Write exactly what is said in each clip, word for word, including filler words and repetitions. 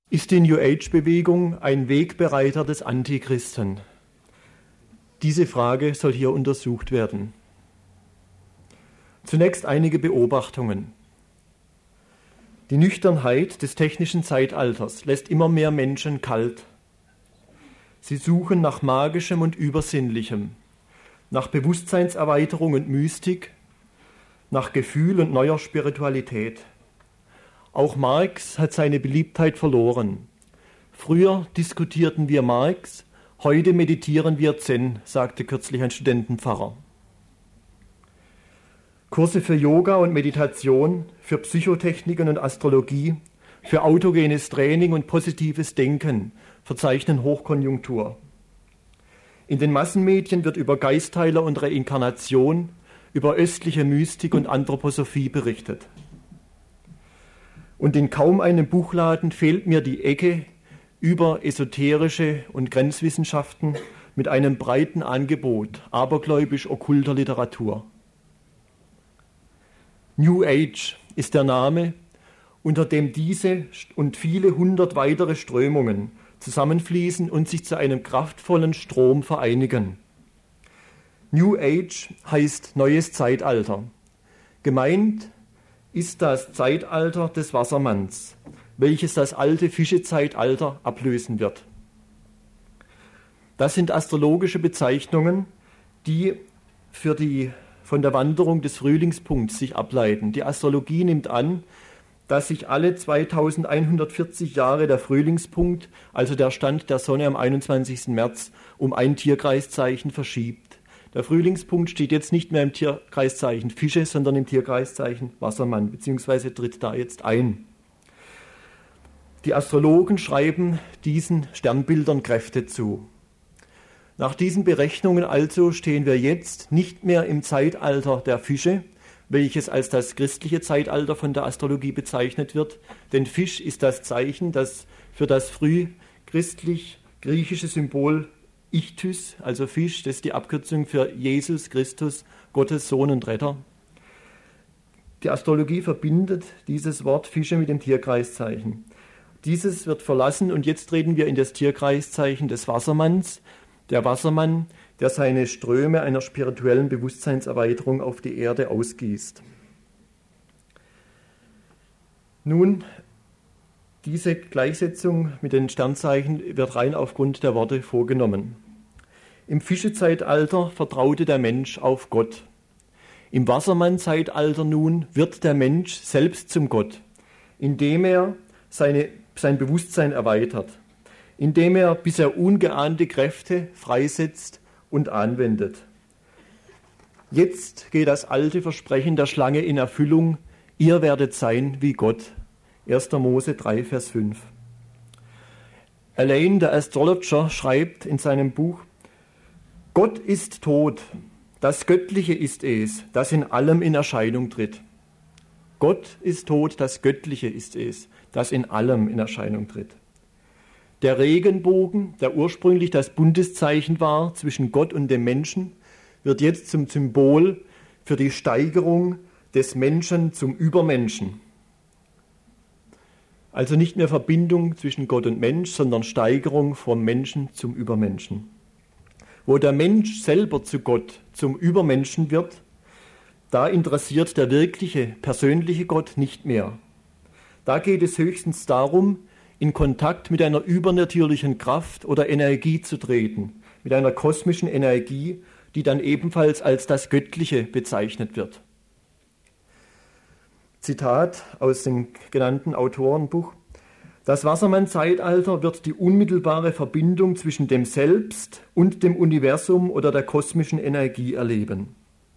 Ist die New Age-Bewegung ein Wegbereiter des Antichristen? Diese Frage soll hier untersucht werden. Zunächst einige Beobachtungen. Die Nüchternheit des technischen Zeitalters lässt immer mehr Menschen kalt. Sie suchen nach Magischem und Übersinnlichem, nach Bewusstseinserweiterung und Mystik, nach Gefühl und neuer Spiritualität. Auch Marx hat seine Beliebtheit verloren. Früher diskutierten wir Marx, heute meditieren wir Zen, sagte kürzlich ein Studentenpfarrer. Kurse für Yoga und Meditation, für Psychotechniken und Astrologie, für autogenes Training und positives Denken verzeichnen Hochkonjunktur. In den Massenmedien wird über Geistheiler und Reinkarnation, über östliche Mystik und Anthroposophie berichtet. Und in kaum einem Buchladen fehlt mir die Ecke über esoterische und Grenzwissenschaften mit einem breiten Angebot abergläubisch-okkulter Literatur. New Age ist der Name, unter dem diese und viele hundert weitere Strömungen zusammenfließen und sich zu einem kraftvollen Strom vereinigen. New Age heißt neues Zeitalter. Gemeint ist das Zeitalter des Wassermanns, welches das alte Fischezeitalter ablösen wird. Das sind astrologische Bezeichnungen, die für die von der Wanderung des Frühlingspunkts sich ableiten. Die Astrologie nimmt an, dass sich alle zweitausendeinhundertvierzig Jahre der Frühlingspunkt, also der Stand der Sonne am einundzwanzigsten März, um ein Tierkreiszeichen verschiebt. Der Frühlingspunkt steht jetzt nicht mehr im Tierkreiszeichen Fische, sondern im Tierkreiszeichen Wassermann, beziehungsweise tritt da jetzt ein. Die Astrologen schreiben diesen Sternbildern Kräfte zu. Nach diesen Berechnungen also stehen wir jetzt nicht mehr im Zeitalter der Fische, welches als das christliche Zeitalter von der Astrologie bezeichnet wird, denn Fisch ist das Zeichen, das für das frühchristlich-griechische Symbol Ichthys, also Fisch, das ist die Abkürzung für Jesus Christus, Gottes Sohn und Retter. Die Astrologie verbindet dieses Wort Fische mit dem Tierkreiszeichen. Dieses wird verlassen und jetzt treten wir in das Tierkreiszeichen des Wassermanns. Der Wassermann, der seine Ströme einer spirituellen Bewusstseinserweiterung auf die Erde ausgießt. Nun, diese Gleichsetzung mit den Sternzeichen wird rein aufgrund der Worte vorgenommen. Im Fischezeitalter vertraute der Mensch auf Gott. Im Wassermannzeitalter nun wird der Mensch selbst zum Gott, indem er seine, sein Bewusstsein erweitert, indem er bisher ungeahnte Kräfte freisetzt und anwendet. Jetzt geht das alte Versprechen der Schlange in Erfüllung, ihr werdet sein wie Gott. erster Mose drei, Vers fünf. Alain, der Astrologer, schreibt in seinem Buch, Gott ist tot, das Göttliche ist es, das in allem in Erscheinung tritt. Gott ist tot, das Göttliche ist es, das in allem in Erscheinung tritt. Der Regenbogen, der ursprünglich das Bundeszeichen war zwischen Gott und dem Menschen, wird jetzt zum Symbol für die Steigerung des Menschen zum Übermenschen. Also nicht mehr Verbindung zwischen Gott und Mensch, sondern Steigerung vom Menschen zum Übermenschen. Wo der Mensch selber zu Gott, zum Übermenschen wird, da interessiert der wirkliche, persönliche Gott nicht mehr. Da geht es höchstens darum, in Kontakt mit einer übernatürlichen Kraft oder Energie zu treten, mit einer kosmischen Energie, die dann ebenfalls als das Göttliche bezeichnet wird. Zitat aus dem genannten Autorenbuch. Das Wassermann-Zeitalter wird die unmittelbare Verbindung zwischen dem Selbst und dem Universum oder der kosmischen Energie erleben.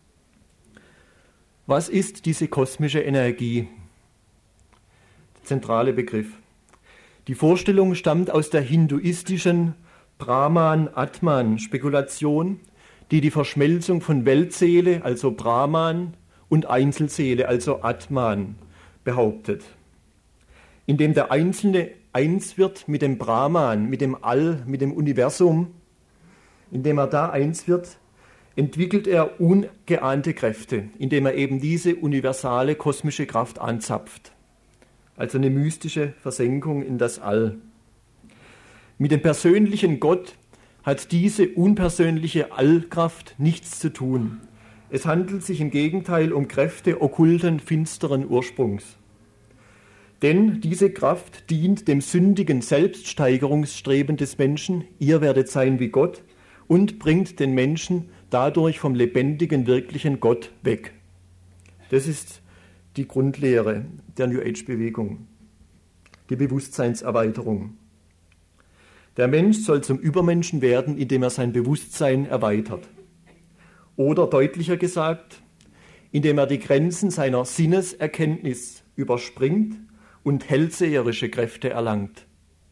Was ist diese kosmische Energie? Der zentrale Begriff. Die Vorstellung stammt aus der hinduistischen Brahman-Atman-Spekulation, die die Verschmelzung von Weltseele, also Brahman, und Einzelseele, also Atman, behauptet. Indem der Einzelne eins wird mit dem Brahman, mit dem All, mit dem Universum, indem er da eins wird, entwickelt er ungeahnte Kräfte, indem er eben diese universale kosmische Kraft anzapft. also eine mystische Versenkung in das All. Mit dem persönlichen Gott hat diese unpersönliche Allkraft nichts zu tun. Es handelt sich im Gegenteil um Kräfte okkulten, finsteren Ursprungs. Denn diese Kraft dient dem sündigen Selbststeigerungsstreben des Menschen, ihr werdet sein wie Gott, und bringt den Menschen dadurch vom lebendigen, wirklichen Gott weg. Das ist die Grundlehre der New Age-Bewegung, die Bewusstseinserweiterung. Der Mensch soll zum Übermenschen werden, indem er sein Bewusstsein erweitert. Oder deutlicher gesagt, indem er die Grenzen seiner Sinneserkenntnis überspringt und hellseherische Kräfte erlangt.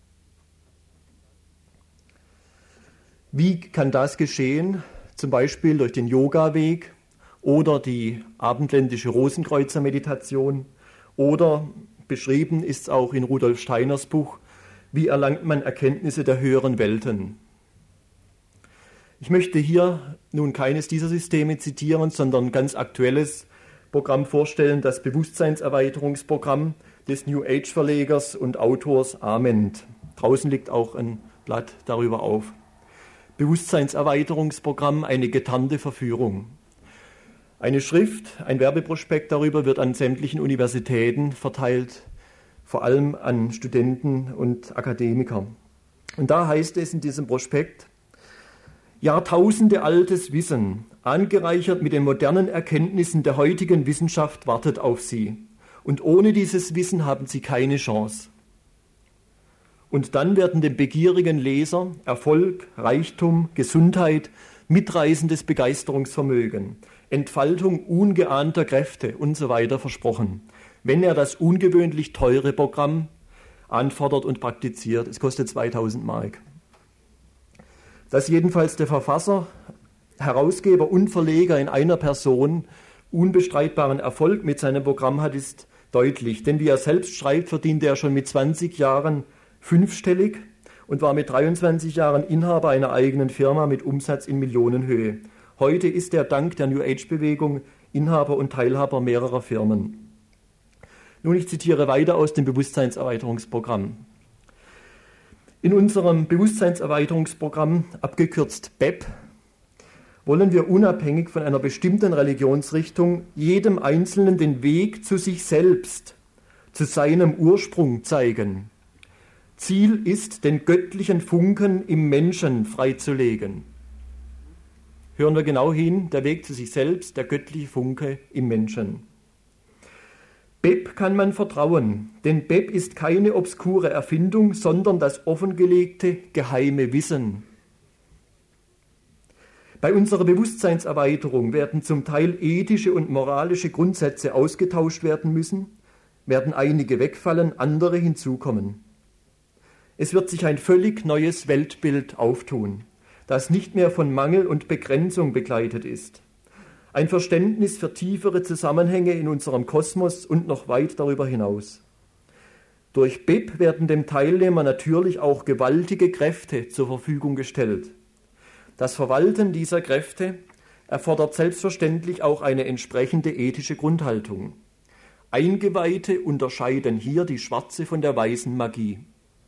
Wie kann das geschehen? Zum Beispiel durch den Yoga-Weg oder die abendländische Rosenkreuzer-Meditation oder beschrieben ist es auch in Rudolf Steiners Buch, wie erlangt man Erkenntnisse der höheren Welten. Ich möchte hier nun keines dieser Systeme zitieren, sondern ein ganz aktuelles Programm vorstellen, das Bewusstseinserweiterungsprogramm des New Age Verlegers und Autors Ament. Draußen liegt auch ein Blatt darüber auf. Bewusstseinserweiterungsprogramm, eine getarnte Verführung. Eine Schrift, ein Werbeprospekt darüber wird an sämtlichen Universitäten verteilt, vor allem an Studenten und Akademiker. Und da heißt es in diesem Prospekt: Jahrtausende altes Wissen, angereichert mit den modernen Erkenntnissen der heutigen Wissenschaft, wartet auf Sie. Und ohne dieses Wissen haben Sie keine Chance. Und dann werden dem begierigen Leser Erfolg, Reichtum, Gesundheit, mitreißendes Begeisterungsvermögen, Entfaltung ungeahnter Kräfte und so weiter versprochen, wenn er das ungewöhnlich teure Programm anfordert und praktiziert. Es kostet zweitausend Mark. Dass jedenfalls der Verfasser, Herausgeber und Verleger in einer Person unbestreitbaren Erfolg mit seinem Programm hat, ist deutlich. Denn wie er selbst schreibt, verdiente er schon mit zwanzig Jahren fünfstellig und war mit dreiundzwanzig Jahren Inhaber einer eigenen Firma mit Umsatz in Millionenhöhe. Heute ist er dank der New Age-Bewegung Inhaber und Teilhaber mehrerer Firmen. Nun, ich zitiere weiter aus dem Bewusstseinserweiterungsprogramm. In unserem Bewusstseinserweiterungsprogramm, abgekürzt B E P, wollen wir unabhängig von einer bestimmten Religionsrichtung jedem Einzelnen den Weg zu sich selbst, zu seinem Ursprung zeigen. Ziel ist, den göttlichen Funken im Menschen freizulegen. Hören wir genau hin, der Weg zu sich selbst, der göttliche Funke im Menschen. B E P kann man vertrauen, denn B E P ist keine obskure Erfindung, sondern das offengelegte, geheime Wissen. Bei unserer Bewusstseinserweiterung werden zum Teil ethische und moralische Grundsätze ausgetauscht werden müssen, werden einige wegfallen, andere hinzukommen. Es wird sich ein völlig neues Weltbild auftun, das nicht mehr von Mangel und Begrenzung begleitet ist. Ein Verständnis für tiefere Zusammenhänge in unserem Kosmos und noch weit darüber hinaus. Durch B E P werden dem Teilnehmer natürlich auch gewaltige Kräfte zur Verfügung gestellt. Das Verwalten dieser Kräfte erfordert selbstverständlich auch eine entsprechende ethische Grundhaltung. Eingeweihte unterscheiden hier die schwarze von der weißen Magie.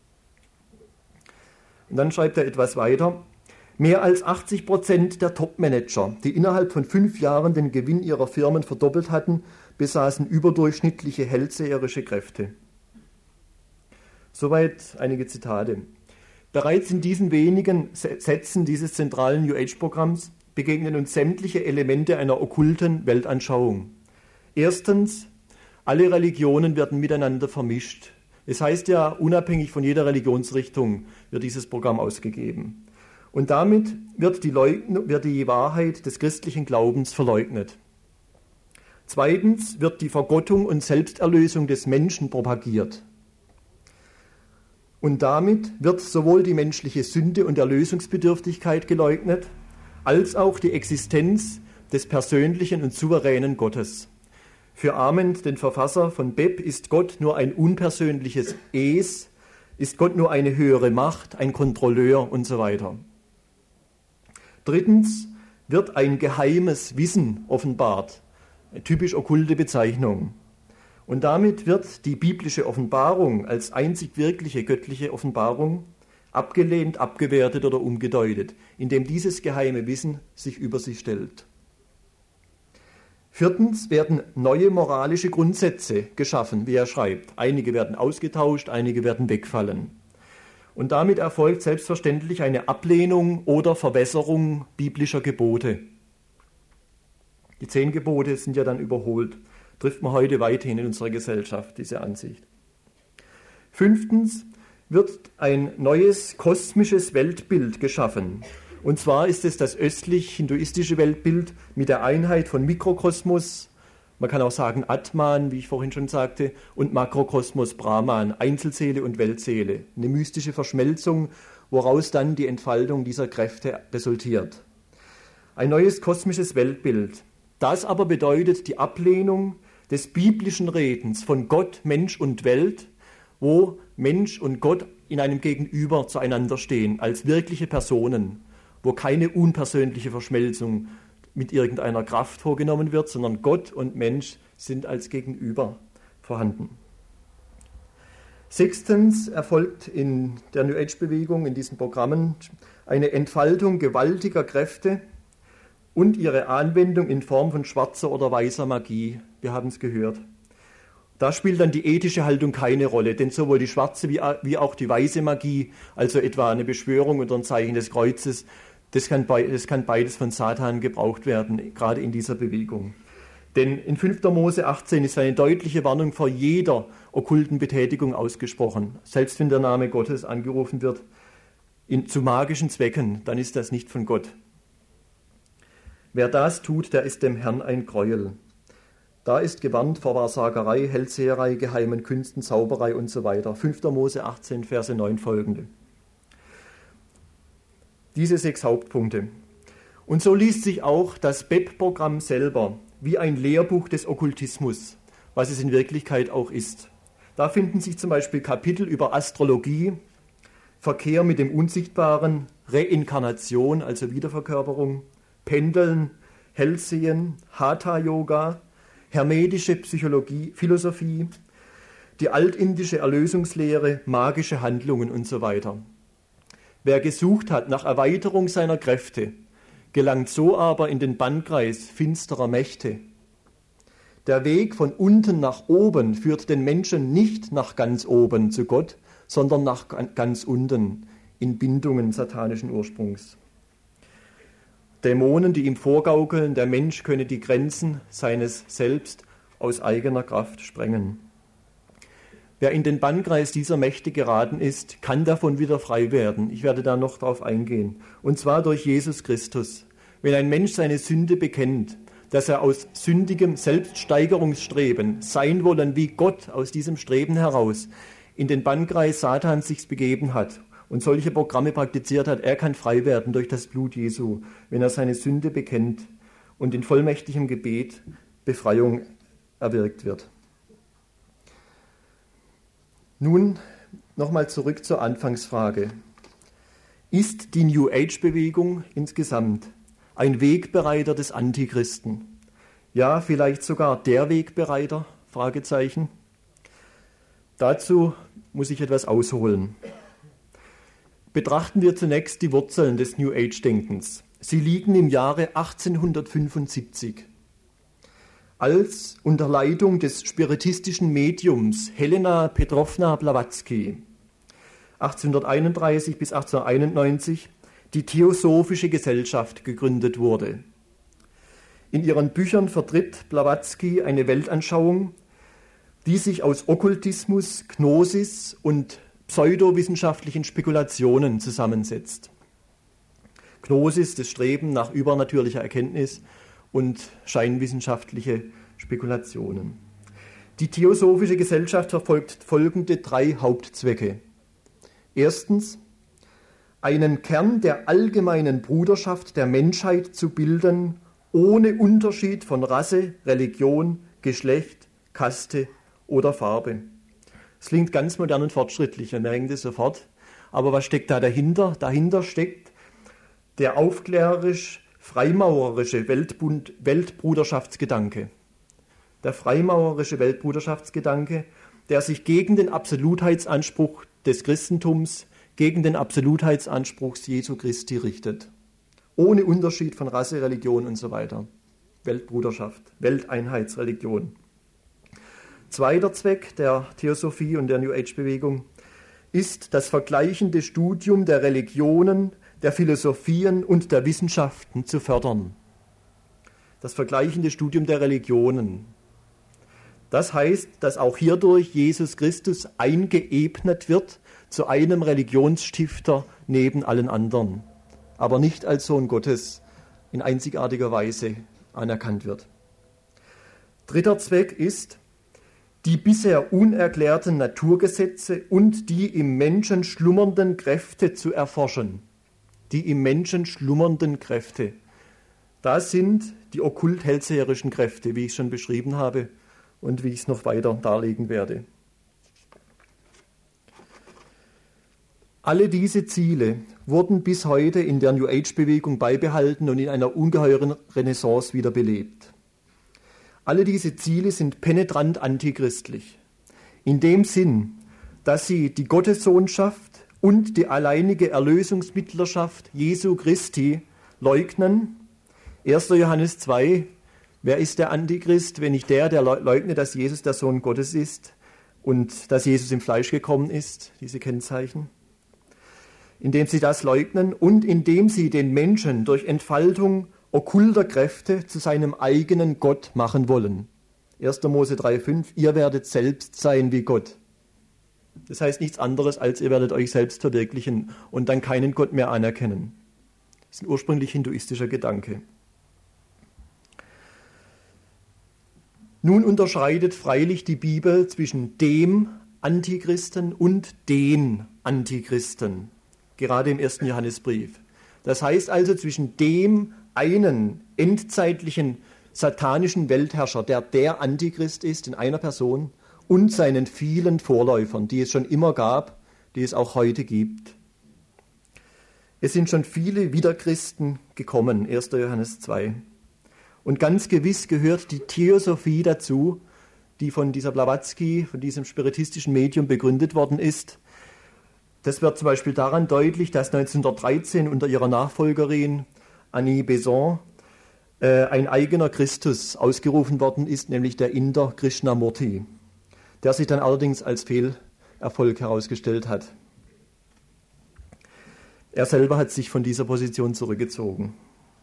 Und dann schreibt er etwas weiter. Mehr als achtzig Prozent der Top-Manager, die innerhalb von fünf Jahren den Gewinn ihrer Firmen verdoppelt hatten, besaßen überdurchschnittliche hellseherische Kräfte. Soweit einige Zitate. Bereits in diesen wenigen Sätzen dieses zentralen New Age-Programms begegnen uns sämtliche Elemente einer okkulten Weltanschauung. Erstens, alle Religionen werden miteinander vermischt. Es heißt ja, unabhängig von jeder Religionsrichtung wird dieses Programm ausgegeben. Und damit wird die, Leugn- wird die Wahrheit des christlichen Glaubens verleugnet. Zweitens wird die Vergottung und Selbsterlösung des Menschen propagiert. Und damit wird sowohl die menschliche Sünde und Erlösungsbedürftigkeit geleugnet, als auch die Existenz des persönlichen und souveränen Gottes. Für Ament, den Verfasser von B E P, ist Gott nur ein unpersönliches Es, ist Gott nur eine höhere Macht, ein Kontrolleur und so weiter. Drittens wird ein geheimes Wissen offenbart, eine typisch okkulte Bezeichnung. Und damit wird die biblische Offenbarung als einzig wirkliche göttliche Offenbarung abgelehnt, abgewertet oder umgedeutet, indem dieses geheime Wissen sich über sie stellt. Viertens werden neue moralische Grundsätze geschaffen, wie er schreibt. Einige werden ausgetauscht, einige werden wegfallen. Und damit erfolgt selbstverständlich eine Ablehnung oder Verwässerung biblischer Gebote. Die zehn Gebote sind ja dann überholt. Trifft man heute weithin in unserer Gesellschaft, diese Ansicht. Fünftens wird ein neues kosmisches Weltbild geschaffen. Und zwar ist es das östlich-hinduistische Weltbild mit der Einheit von Mikrokosmos, man kann auch sagen Atman, wie ich vorhin schon sagte, und Makrokosmos Brahman, Einzelseele und Weltseele. Eine mystische Verschmelzung, woraus dann die Entfaltung dieser Kräfte resultiert. Ein neues kosmisches Weltbild. Das aber bedeutet die Ablehnung des biblischen Redens von Gott, Mensch und Welt, wo Mensch und Gott in einem Gegenüber zueinander stehen, als wirkliche Personen, wo keine unpersönliche Verschmelzung mit irgendeiner Kraft vorgenommen wird, sondern Gott und Mensch sind als Gegenüber vorhanden. Sechstens erfolgt in der New Age-Bewegung, in diesen Programmen, eine Entfaltung gewaltiger Kräfte und ihre Anwendung in Form von schwarzer oder weißer Magie. Wir haben es gehört. Da spielt dann die ethische Haltung keine Rolle, denn sowohl die schwarze wie, wie auch die weiße Magie, also etwa eine Beschwörung oder ein Zeichen des Kreuzes, das kann, das kann beides von Satan gebraucht werden, gerade in dieser Bewegung. Denn in fünfter Mose achtzehn ist eine deutliche Warnung vor jeder okkulten Betätigung ausgesprochen. Selbst wenn der Name Gottes angerufen wird, in, zu magischen Zwecken, dann ist das nicht von Gott. Wer das tut, der ist dem Herrn ein Gräuel. Da ist gewarnt vor Wahrsagerei, Hellseherei, geheimen Künsten, Zauberei und so weiter. fünfter Mose achtzehn, Verse neun folgende. Diese sechs Hauptpunkte. Und so liest sich auch das B E P-Programm selber wie ein Lehrbuch des Okkultismus, was es in Wirklichkeit auch ist. Da finden sich zum Beispiel Kapitel über Astrologie, Verkehr mit dem Unsichtbaren, Reinkarnation, also Wiederverkörperung, Pendeln, Hellsehen, Hatha-Yoga, hermetische Psychologie, Philosophie, die altindische Erlösungslehre, magische Handlungen und so weiter. Wer gesucht hat nach Erweiterung seiner Kräfte, gelangt so aber in den Bannkreis finsterer Mächte. Der Weg von unten nach oben führt den Menschen nicht nach ganz oben zu Gott, sondern nach ganz unten in Bindungen satanischen Ursprungs. Dämonen, die ihm vorgaukeln, der Mensch könne die Grenzen seines Selbst aus eigener Kraft sprengen. Wer in den Bannkreis dieser Mächte geraten ist, kann davon wieder frei werden. Ich werde da noch drauf eingehen. Und zwar durch Jesus Christus. Wenn ein Mensch seine Sünde bekennt, dass er aus sündigem Selbststeigerungsstreben, sein wollen wie Gott aus diesem Streben heraus, in den Bannkreis Satans sich begeben hat und solche Programme praktiziert hat, er kann frei werden durch das Blut Jesu, wenn er seine Sünde bekennt und in vollmächtigem Gebet Befreiung erwirkt wird. Nun nochmal zurück zur Anfangsfrage. Ist die New Age-Bewegung insgesamt ein Wegbereiter des Antichristen? Ja, vielleicht sogar der Wegbereiter? Fragezeichen. Dazu muss ich etwas ausholen. Betrachten wir zunächst die Wurzeln des New Age-Denkens. Sie liegen im Jahre achtzehnhundertfünfundsiebzig. Als unter Leitung des spiritistischen Mediums Helena Petrovna Blavatsky achtzehnhunderteinunddreißig bis achtzehnhunderteinundneunzig die Theosophische Gesellschaft gegründet wurde. In ihren Büchern vertritt Blavatsky eine Weltanschauung, die sich aus Okkultismus, Gnosis und pseudowissenschaftlichen Spekulationen zusammensetzt. Gnosis, das Streben nach übernatürlicher Erkenntnis, und scheinwissenschaftliche Spekulationen. Die Theosophische Gesellschaft verfolgt folgende drei Hauptzwecke. Erstens, einen Kern der allgemeinen Bruderschaft der Menschheit zu bilden, ohne Unterschied von Rasse, Religion, Geschlecht, Kaste oder Farbe. Es klingt ganz modern und fortschrittlich, wir merken das sofort. Aber was steckt da dahinter? Dahinter steckt der aufklärerisch-freimaurerische Weltbund, Weltbruderschaftsgedanke. der freimaurerische Weltbruderschaftsgedanke, der sich gegen den Absolutheitsanspruch des Christentums, gegen den Absolutheitsanspruch Jesu Christi richtet. Ohne Unterschied von Rasse, Religion und so weiter. Weltbruderschaft, Welteinheitsreligion. Zweiter Zweck der Theosophie und der New Age-Bewegung ist das vergleichende Studium der Religionen, der Philosophien und der Wissenschaften zu fördern. Das vergleichende Studium der Religionen. Das heißt, dass auch hierdurch Jesus Christus eingeebnet wird zu einem Religionsstifter neben allen anderen, aber nicht als Sohn Gottes in einzigartiger Weise anerkannt wird. Dritter Zweck ist, die bisher unerklärten Naturgesetze und die im Menschen schlummernden Kräfte zu erforschen. Die im Menschen schlummernden Kräfte. Das sind die okkult-hellseherischen Kräfte, wie ich schon beschrieben habe und wie ich es noch weiter darlegen werde. Alle diese Ziele wurden bis heute in der New Age-Bewegung beibehalten und in einer ungeheuren Renaissance wiederbelebt. Alle diese Ziele sind penetrant antichristlich, in dem Sinn, dass sie die Gottessohnschaft und die alleinige Erlösungsmittlerschaft Jesu Christi leugnen. erster Johannes zwei, wer ist der Antichrist, wenn nicht der, der leugnet, dass Jesus der Sohn Gottes ist und dass Jesus im Fleisch gekommen ist, diese Kennzeichen. Indem sie das leugnen und indem sie den Menschen durch Entfaltung okkulter Kräfte zu seinem eigenen Gott machen wollen. erster Mose drei fünf, ihr werdet selbst sein wie Gott. Das heißt nichts anderes, als ihr werdet euch selbst verwirklichen und dann keinen Gott mehr anerkennen. Das ist ein ursprünglich hinduistischer Gedanke. Nun unterscheidet freilich die Bibel zwischen dem Antichristen und den Antichristen, gerade im ersten Johannesbrief. Das heißt also zwischen dem einen endzeitlichen satanischen Weltherrscher, der der Antichrist ist in einer Person, und seinen vielen Vorläufern, die es schon immer gab, die es auch heute gibt. Es sind schon viele Wiederchristen gekommen, erster Johannes zwei. Und ganz gewiss gehört die Theosophie dazu, die von dieser Blavatsky, von diesem spiritistischen Medium begründet worden ist. Das wird zum Beispiel daran deutlich, dass neunzehnhundertdreizehn unter ihrer Nachfolgerin Annie Besant äh, ein eigener Christus ausgerufen worden ist, nämlich der Inder Krishnamurti, der sich dann allerdings als Fehlerfolg herausgestellt hat. Er selber hat sich von dieser Position zurückgezogen.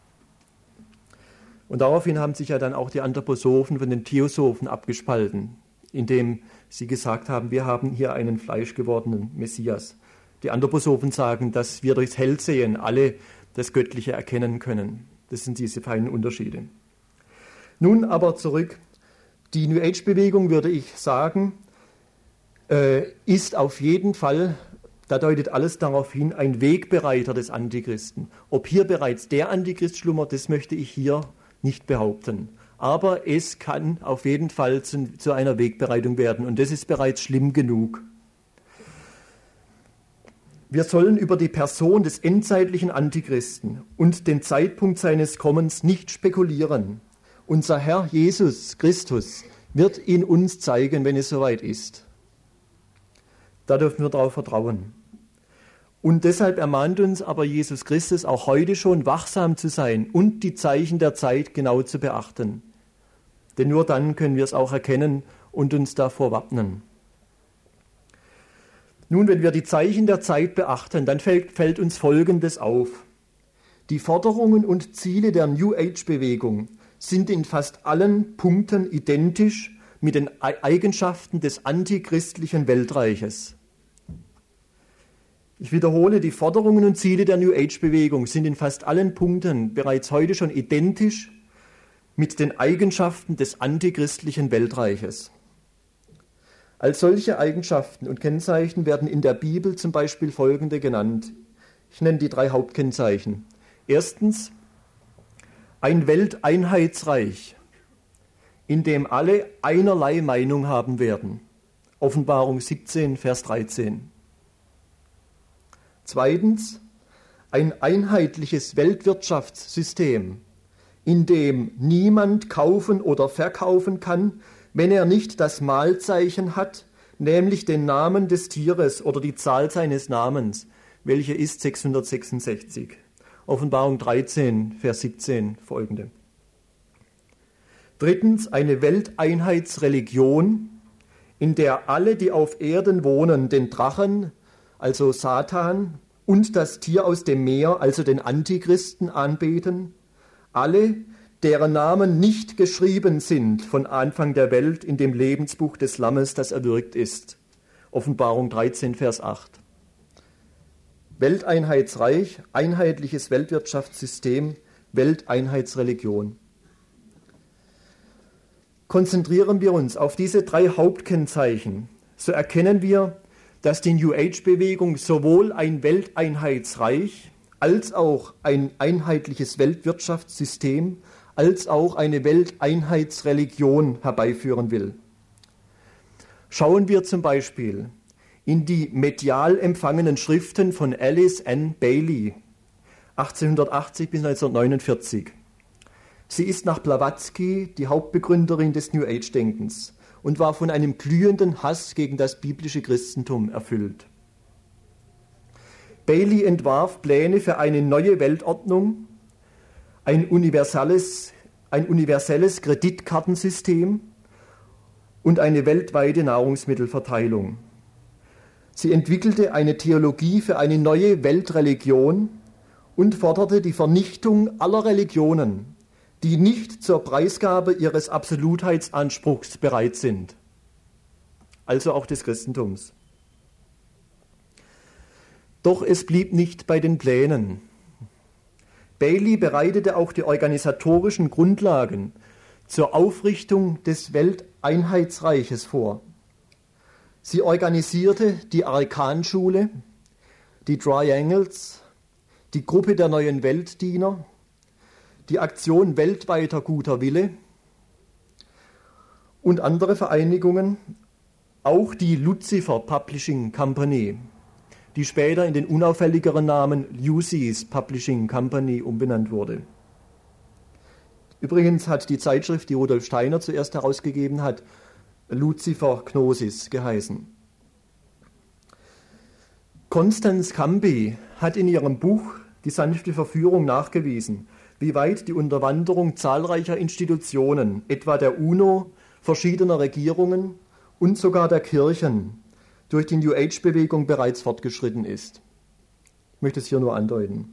Und daraufhin haben sich ja dann auch die Anthroposophen von den Theosophen abgespalten, indem sie gesagt haben, wir haben hier einen fleischgewordenen Messias. Die Anthroposophen sagen, dass wir durchs Hellsehen alle das Göttliche erkennen können. Das sind diese feinen Unterschiede. Nun aber zurück. Die New Age-Bewegung, würde ich sagen, äh, ist auf jeden Fall, da deutet alles darauf hin, ein Wegbereiter des Antichristen. Ob hier bereits der Antichrist schlummert, das möchte ich hier nicht behaupten. Aber es kann auf jeden Fall zu, zu einer Wegbereitung werden und das ist bereits schlimm genug. Wir sollen über die Person des endzeitlichen Antichristen und den Zeitpunkt seines Kommens nicht spekulieren. Unser Herr Jesus Christus wird ihn uns zeigen, wenn es soweit ist. Da dürfen wir darauf vertrauen. Und deshalb ermahnt uns aber Jesus Christus auch heute schon, wachsam zu sein und die Zeichen der Zeit genau zu beachten. Denn nur dann können wir es auch erkennen und uns davor wappnen. Nun, wenn wir die Zeichen der Zeit beachten, dann fällt, fällt uns Folgendes auf. Die Forderungen und Ziele der New Age-Bewegung sind in fast allen Punkten identisch mit den Eigenschaften des antichristlichen Weltreiches. Ich wiederhole, die Forderungen und Ziele der New Age-Bewegung sind in fast allen Punkten bereits heute schon identisch mit den Eigenschaften des antichristlichen Weltreiches. Als solche Eigenschaften und Kennzeichen werden in der Bibel zum Beispiel folgende genannt. Ich nenne die drei Hauptkennzeichen. Erstens, ein Welteinheitsreich, in dem alle einerlei Meinung haben werden. Offenbarung siebzehn, Vers dreizehn. Zweitens, ein einheitliches Weltwirtschaftssystem, in dem niemand kaufen oder verkaufen kann, wenn er nicht das Mahlzeichen hat, nämlich den Namen des Tieres oder die Zahl seines Namens, welche ist sechshundertsechsundsechzig. Offenbarung dreizehn, Vers siebzehn folgende. Drittens, eine Welteinheitsreligion, in der alle, die auf Erden wohnen, den Drachen, also Satan, und das Tier aus dem Meer, also den Antichristen, anbeten. Alle, deren Namen nicht geschrieben sind von Anfang der Welt in dem Lebensbuch des Lammes, das erwürgt ist. Offenbarung dreizehn, Vers acht. Welteinheitsreich, einheitliches Weltwirtschaftssystem, Welteinheitsreligion. Konzentrieren wir uns auf diese drei Hauptkennzeichen, so erkennen wir, dass die New Age-Bewegung sowohl ein Welteinheitsreich als auch ein einheitliches Weltwirtschaftssystem als auch eine Welteinheitsreligion herbeiführen will. Schauen wir zum Beispiel in die medial empfangenen Schriften von Alice N. Bailey, achtzehnhundertachtzig bis neunzehnhundertneunundvierzig. Sie ist nach Blavatsky die Hauptbegründerin des New Age-Denkens und war von einem glühenden Hass gegen das biblische Christentum erfüllt. Bailey entwarf Pläne für eine neue Weltordnung, ein universelles, ein universelles Kreditkartensystem und eine weltweite Nahrungsmittelverteilung. Sie entwickelte eine Theologie für eine neue Weltreligion und forderte die Vernichtung aller Religionen, die nicht zur Preisgabe ihres Absolutheitsanspruchs bereit sind, also auch des Christentums. Doch es blieb nicht bei den Plänen. Bailey bereitete auch die organisatorischen Grundlagen zur Aufrichtung des Welteinheitsreiches vor. Sie organisierte die Arkan-Schule, die Triangles, die Gruppe der neuen Weltdiener, die Aktion weltweiter guter Wille und andere Vereinigungen, auch die Lucifer Publishing Company, die später in den unauffälligeren Namen Lucy's Publishing Company umbenannt wurde. Übrigens hat die Zeitschrift, die Rudolf Steiner zuerst herausgegeben hat, Lucifer Gnosis geheißen. Constance Camby hat in ihrem Buch Die sanfte Verführung nachgewiesen, wie weit die Unterwanderung zahlreicher Institutionen, etwa der UNO, verschiedener Regierungen und sogar der Kirchen, durch die New Age-Bewegung bereits fortgeschritten ist. Ich möchte es hier nur andeuten.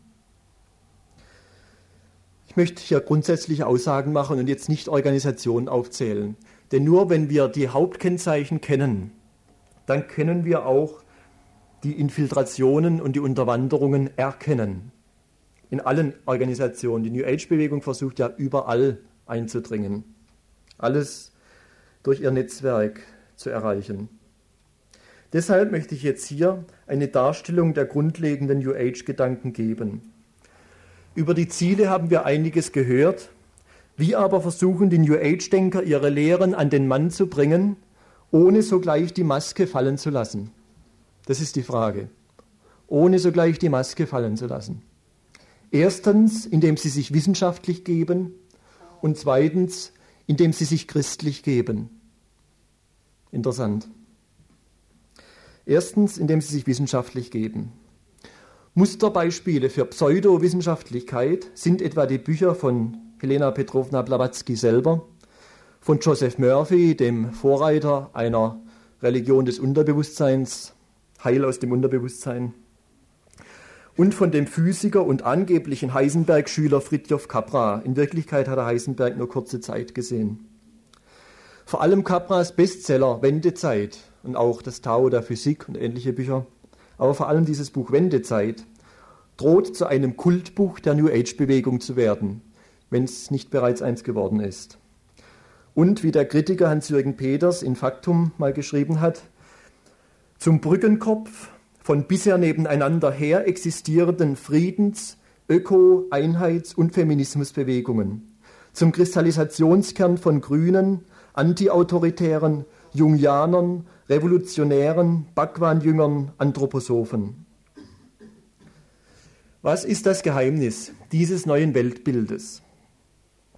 Ich möchte hier grundsätzliche Aussagen machen und jetzt nicht Organisationen aufzählen. Denn nur wenn wir die Hauptkennzeichen kennen, dann können wir auch die Infiltrationen und die Unterwanderungen erkennen. In allen Organisationen. Die New Age-Bewegung versucht ja überall einzudringen. Alles durch ihr Netzwerk zu erreichen. Deshalb möchte ich jetzt hier eine Darstellung der grundlegenden New Age-Gedanken geben. Über die Ziele haben wir einiges gehört. Wie aber versuchen die New Age-Denker, ihre Lehren an den Mann zu bringen, ohne sogleich die Maske fallen zu lassen? Das ist die Frage. Ohne sogleich die Maske fallen zu lassen. Erstens, indem sie sich wissenschaftlich geben und zweitens, indem sie sich christlich geben. Interessant. Erstens, indem sie sich wissenschaftlich geben. Musterbeispiele für Pseudowissenschaftlichkeit sind etwa die Bücher von Helena Petrovna Blavatsky selber, von Joseph Murphy, dem Vorreiter einer Religion des Unterbewusstseins, Heil aus dem Unterbewusstsein, und von dem Physiker und angeblichen Heisenberg-Schüler Fritjof Capra. In Wirklichkeit hat er Heisenberg nur kurze Zeit gesehen. Vor allem Capras Bestseller Wendezeit und auch das Tao der Physik und ähnliche Bücher, aber vor allem dieses Buch Wendezeit, droht zu einem Kultbuch der New Age-Bewegung zu werden, wenn es nicht bereits eins geworden ist. Und wie der Kritiker Hans-Jürgen Peters in Faktum mal geschrieben hat, zum Brückenkopf von bisher nebeneinander her existierenden Friedens-, Öko-, Einheits- und Feminismusbewegungen, zum Kristallisationskern von Grünen, Antiautoritären, Jungianern, Revolutionären, Bhagwan-Jüngern, Anthroposophen. Was ist das Geheimnis dieses neuen Weltbildes?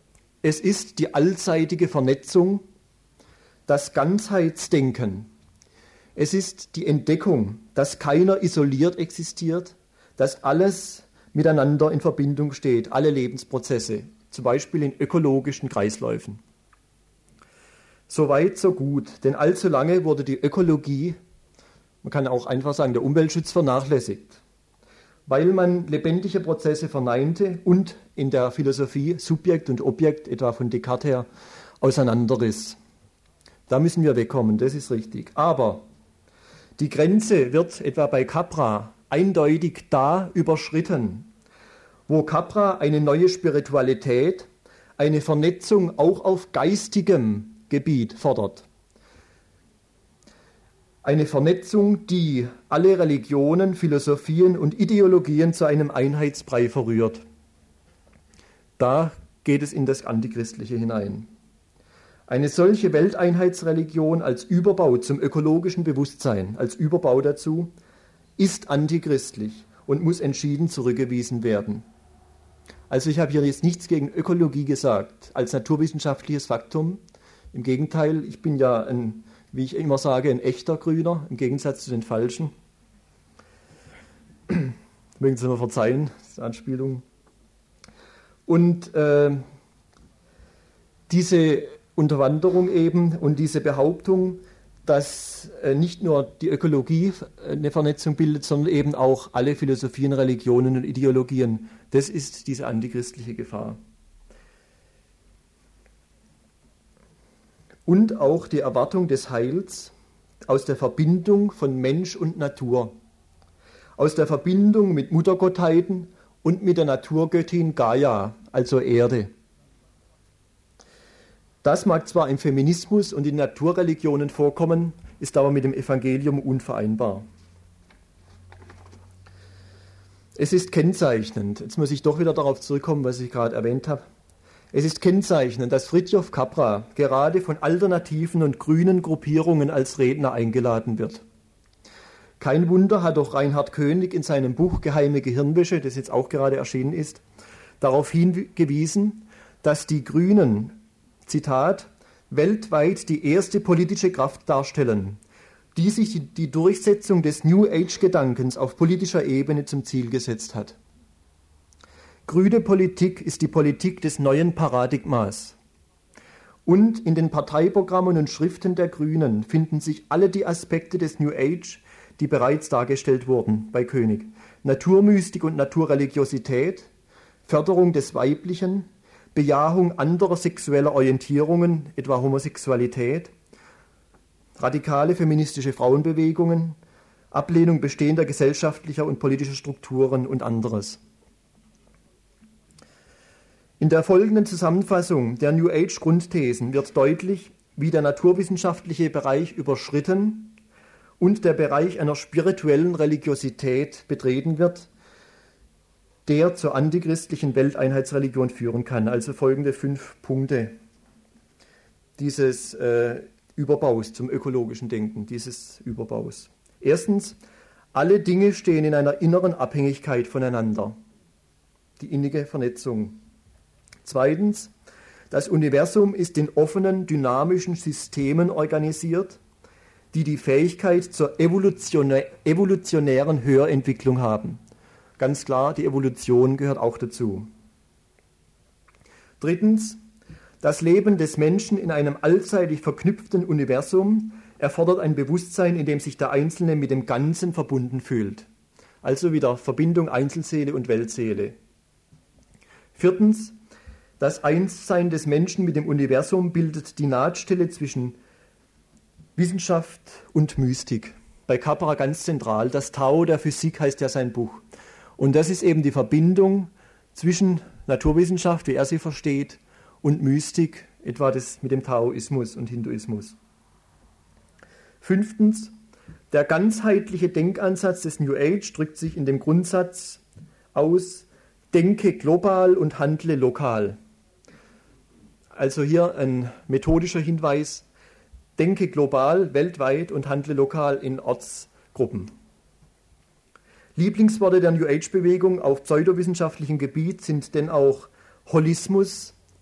es ist die allseitige Vernetzung, das Ganzheitsdenken. Es ist die Entdeckung, dass keiner isoliert existiert, dass alles miteinander in Verbindung steht, alle Lebensprozesse, zum Beispiel in ökologischen Kreisläufen. So weit, so gut, denn allzu lange wurde die Ökologie, man kann auch einfach sagen, der Umweltschutz vernachlässigt, weil man lebendige Prozesse verneinte und in der Philosophie Subjekt und Objekt, etwa von Descartes her, auseinanderriss. Da müssen wir wegkommen, das ist richtig. Aber die Grenze wird etwa bei Capra eindeutig da überschritten, wo Capra eine neue Spiritualität, eine Vernetzung auch auf geistigem Gebiet fordert. Eine Vernetzung, die alle Religionen, Philosophien und Ideologien zu einem Einheitsbrei verrührt. Da geht es in das Antichristliche hinein. Eine solche Welteinheitsreligion als Überbau zum ökologischen Bewusstsein, als Überbau dazu, ist antichristlich und muss entschieden zurückgewiesen werden. Also ich habe hier jetzt nichts gegen Ökologie gesagt, als naturwissenschaftliches Faktum. Im Gegenteil, ich bin ja, ein, wie ich immer sage, ein echter Grüner, im Gegensatz zu den Falschen. Mögen Sie mir verzeihen, das ist eine Anspielung. Und äh, diese Unterwanderung eben und diese Behauptung, dass äh, nicht nur die Ökologie eine Vernetzung bildet, sondern eben auch alle Philosophien, Religionen und Ideologien, das ist diese antichristliche Gefahr. Und auch die Erwartung des Heils aus der Verbindung von Mensch und Natur, aus der Verbindung mit Muttergottheiten und mit der Naturgöttin Gaia, also Erde. Das mag zwar im Feminismus und in Naturreligionen vorkommen, ist aber mit dem Evangelium unvereinbar. Es ist kennzeichnend, jetzt muss ich doch wieder darauf zurückkommen, was ich gerade erwähnt habe. Es ist kennzeichnend, dass Fritjof Capra gerade von alternativen und grünen Gruppierungen als Redner eingeladen wird. Kein Wunder hat doch Reinhard König in seinem Buch Geheime Gehirnwäsche, das jetzt auch gerade erschienen ist, darauf hingewiesen, dass die Grünen, Zitat, weltweit die erste politische Kraft darstellen, die sich die, die Durchsetzung des New Age-Gedankens auf politischer Ebene zum Ziel gesetzt hat. Grüne Politik ist die Politik des neuen Paradigmas. Und in den Parteiprogrammen und Schriften der Grünen finden sich alle die Aspekte des New Age, die bereits dargestellt wurden bei König. Naturmystik und Naturreligiosität, Förderung des Weiblichen, Bejahung anderer sexueller Orientierungen, etwa Homosexualität, radikale feministische Frauenbewegungen, Ablehnung bestehender gesellschaftlicher und politischer Strukturen und anderes. In der folgenden Zusammenfassung der New Age Grundthesen wird deutlich, wie der naturwissenschaftliche Bereich überschritten und der Bereich einer spirituellen Religiosität betreten wird, der zur antichristlichen Welteinheitsreligion führen kann. Also folgende fünf Punkte dieses äh, Überbaus zum ökologischen Denken, dieses Überbaus. Erstens, alle Dinge stehen in einer inneren Abhängigkeit voneinander. Die innige Vernetzung. Zweitens, das Universum ist in offenen, dynamischen Systemen organisiert, die die Fähigkeit zur evolutionä- evolutionären Höherentwicklung haben. Ganz klar, die Evolution gehört auch dazu. Drittens, das Leben des Menschen in einem allseitig verknüpften Universum erfordert ein Bewusstsein, in dem sich der Einzelne mit dem Ganzen verbunden fühlt. Also wieder Verbindung Einzelseele und Weltseele. Viertens, das Einssein des Menschen mit dem Universum bildet die Nahtstelle zwischen Wissenschaft und Mystik. Bei Capra ganz zentral. Das Tao der Physik heißt ja sein Buch. Und das ist eben die Verbindung zwischen Naturwissenschaft, wie er sie versteht, und Mystik, etwa das mit dem Taoismus und Hinduismus. Fünftens, der ganzheitliche Denkansatz des New Age drückt sich in dem Grundsatz aus, denke global und handle lokal. Also hier ein methodischer Hinweis, denke global, weltweit und handle lokal in Ortsgruppen. Lieblingsworte der New Age-Bewegung auf pseudowissenschaftlichem Gebiet sind denn auch Holismus,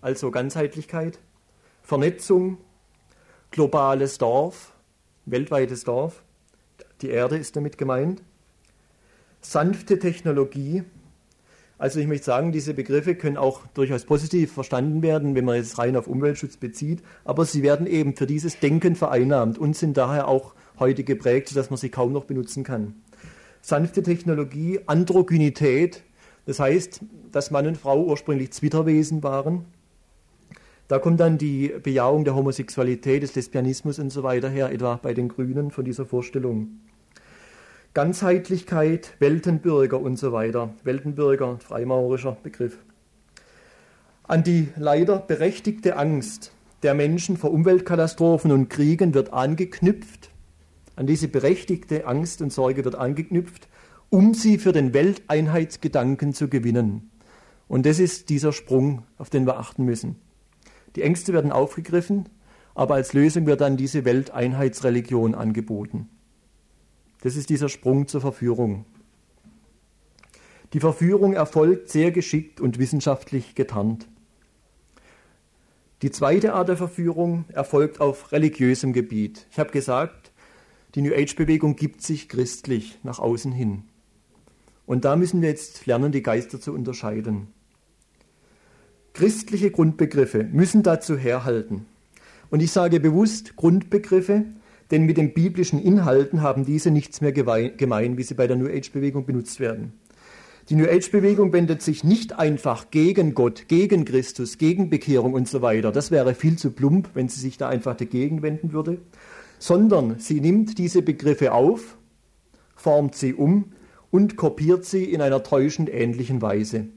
also Ganzheitlichkeit, Vernetzung, globales Dorf, weltweites Dorf, die Erde ist damit gemeint, sanfte Technologie. Also ich möchte sagen, diese Begriffe können auch durchaus positiv verstanden werden, wenn man es rein auf Umweltschutz bezieht, aber sie werden eben für dieses Denken vereinnahmt und sind daher auch heute geprägt, sodass man sie kaum noch benutzen kann. Sanfte Technologie, Androgynität, das heißt, dass Mann und Frau ursprünglich Zwitterwesen waren. Da kommt dann die Bejahung der Homosexualität, des Lesbianismus und so weiter her, etwa bei den Grünen von dieser Vorstellung. Ganzheitlichkeit, Weltenbürger und so weiter. Weltenbürger, freimaurerischer Begriff. An die leider berechtigte Angst der Menschen vor Umweltkatastrophen und Kriegen wird angeknüpft. An diese berechtigte Angst und Sorge wird angeknüpft, um sie für den Welteinheitsgedanken zu gewinnen. Und das ist dieser Sprung, auf den wir achten müssen. Die Ängste werden aufgegriffen, aber als Lösung wird dann diese Welteinheitsreligion angeboten. Das ist dieser Sprung zur Verführung. Die Verführung erfolgt sehr geschickt und wissenschaftlich getarnt. Die zweite Art der Verführung erfolgt auf religiösem Gebiet. Ich habe gesagt, die New Age-Bewegung gibt sich christlich nach außen hin. Und da müssen wir jetzt lernen, die Geister zu unterscheiden. Christliche Grundbegriffe müssen dazu herhalten. Und ich sage bewusst Grundbegriffe, denn mit den biblischen Inhalten haben diese nichts mehr gemein, wie sie bei der New Age-Bewegung benutzt werden. Die New Age-Bewegung wendet sich nicht einfach gegen Gott, gegen Christus, gegen Bekehrung und so weiter. Das wäre viel zu plump, wenn sie sich da einfach dagegen wenden würde. Sondern sie nimmt diese Begriffe auf, formt sie um und kopiert sie in einer täuschend ähnlichen Weise.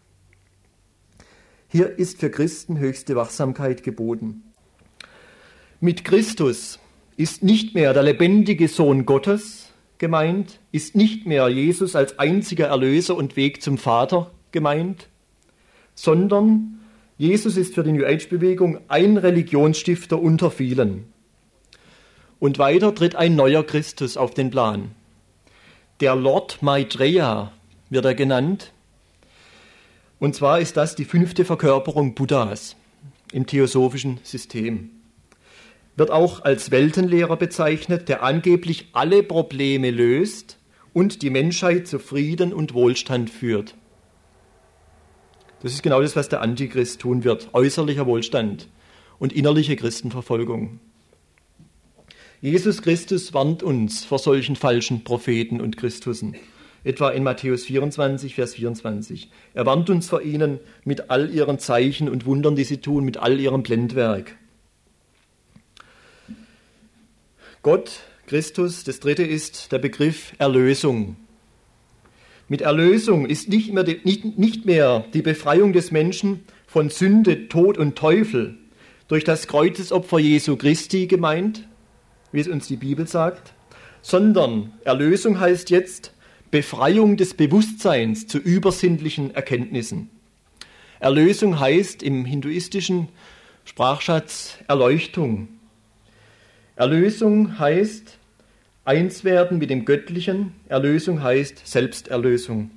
Hier ist für Christen höchste Wachsamkeit geboten. Mit Christus ist nicht mehr der lebendige Sohn Gottes gemeint, ist nicht mehr Jesus als einziger Erlöser und Weg zum Vater gemeint, sondern Jesus ist für die New Age-Bewegung ein Religionsstifter unter vielen. Und weiter tritt ein neuer Christus auf den Plan. Der Lord Maitreya wird er genannt. Und zwar ist das die fünfte Verkörperung Buddhas im theosophischen System. Wird auch als Weltenlehrer bezeichnet, der angeblich alle Probleme löst und die Menschheit zu Frieden und Wohlstand führt. Das ist genau das, was der Antichrist tun wird. Äußerlicher Wohlstand und innerliche Christenverfolgung. Jesus Christus warnt uns vor solchen falschen Propheten und Christusen. Etwa in Matthäus vierundzwanzig, Vers vierundzwanzig. Er warnt uns vor ihnen mit all ihren Zeichen und Wundern, die sie tun, mit all ihrem Blendwerk. Gott, Christus, das dritte ist der Begriff Erlösung. Mit Erlösung ist nicht mehr, die, nicht, nicht mehr die Befreiung des Menschen von Sünde, Tod und Teufel durch das Kreuzesopfer Jesu Christi gemeint, wie es uns die Bibel sagt, sondern Erlösung heißt jetzt Befreiung des Bewusstseins zu übersinnlichen Erkenntnissen. Erlösung heißt im hinduistischen Sprachschatz Erleuchtung. Erlösung heißt Einswerden mit dem Göttlichen. Erlösung heißt Selbsterlösung.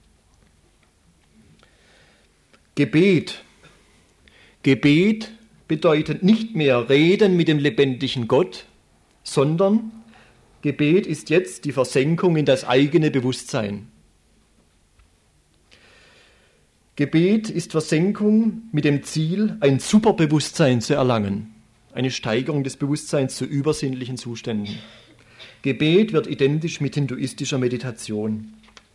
Gebet. Gebet bedeutet nicht mehr Reden mit dem lebendigen Gott, sondern Gebet ist jetzt die Versenkung in das eigene Bewusstsein. Gebet ist Versenkung mit dem Ziel, ein Superbewusstsein zu erlangen, eine Steigerung des Bewusstseins zu übersinnlichen Zuständen. Gebet wird identisch mit hinduistischer Meditation.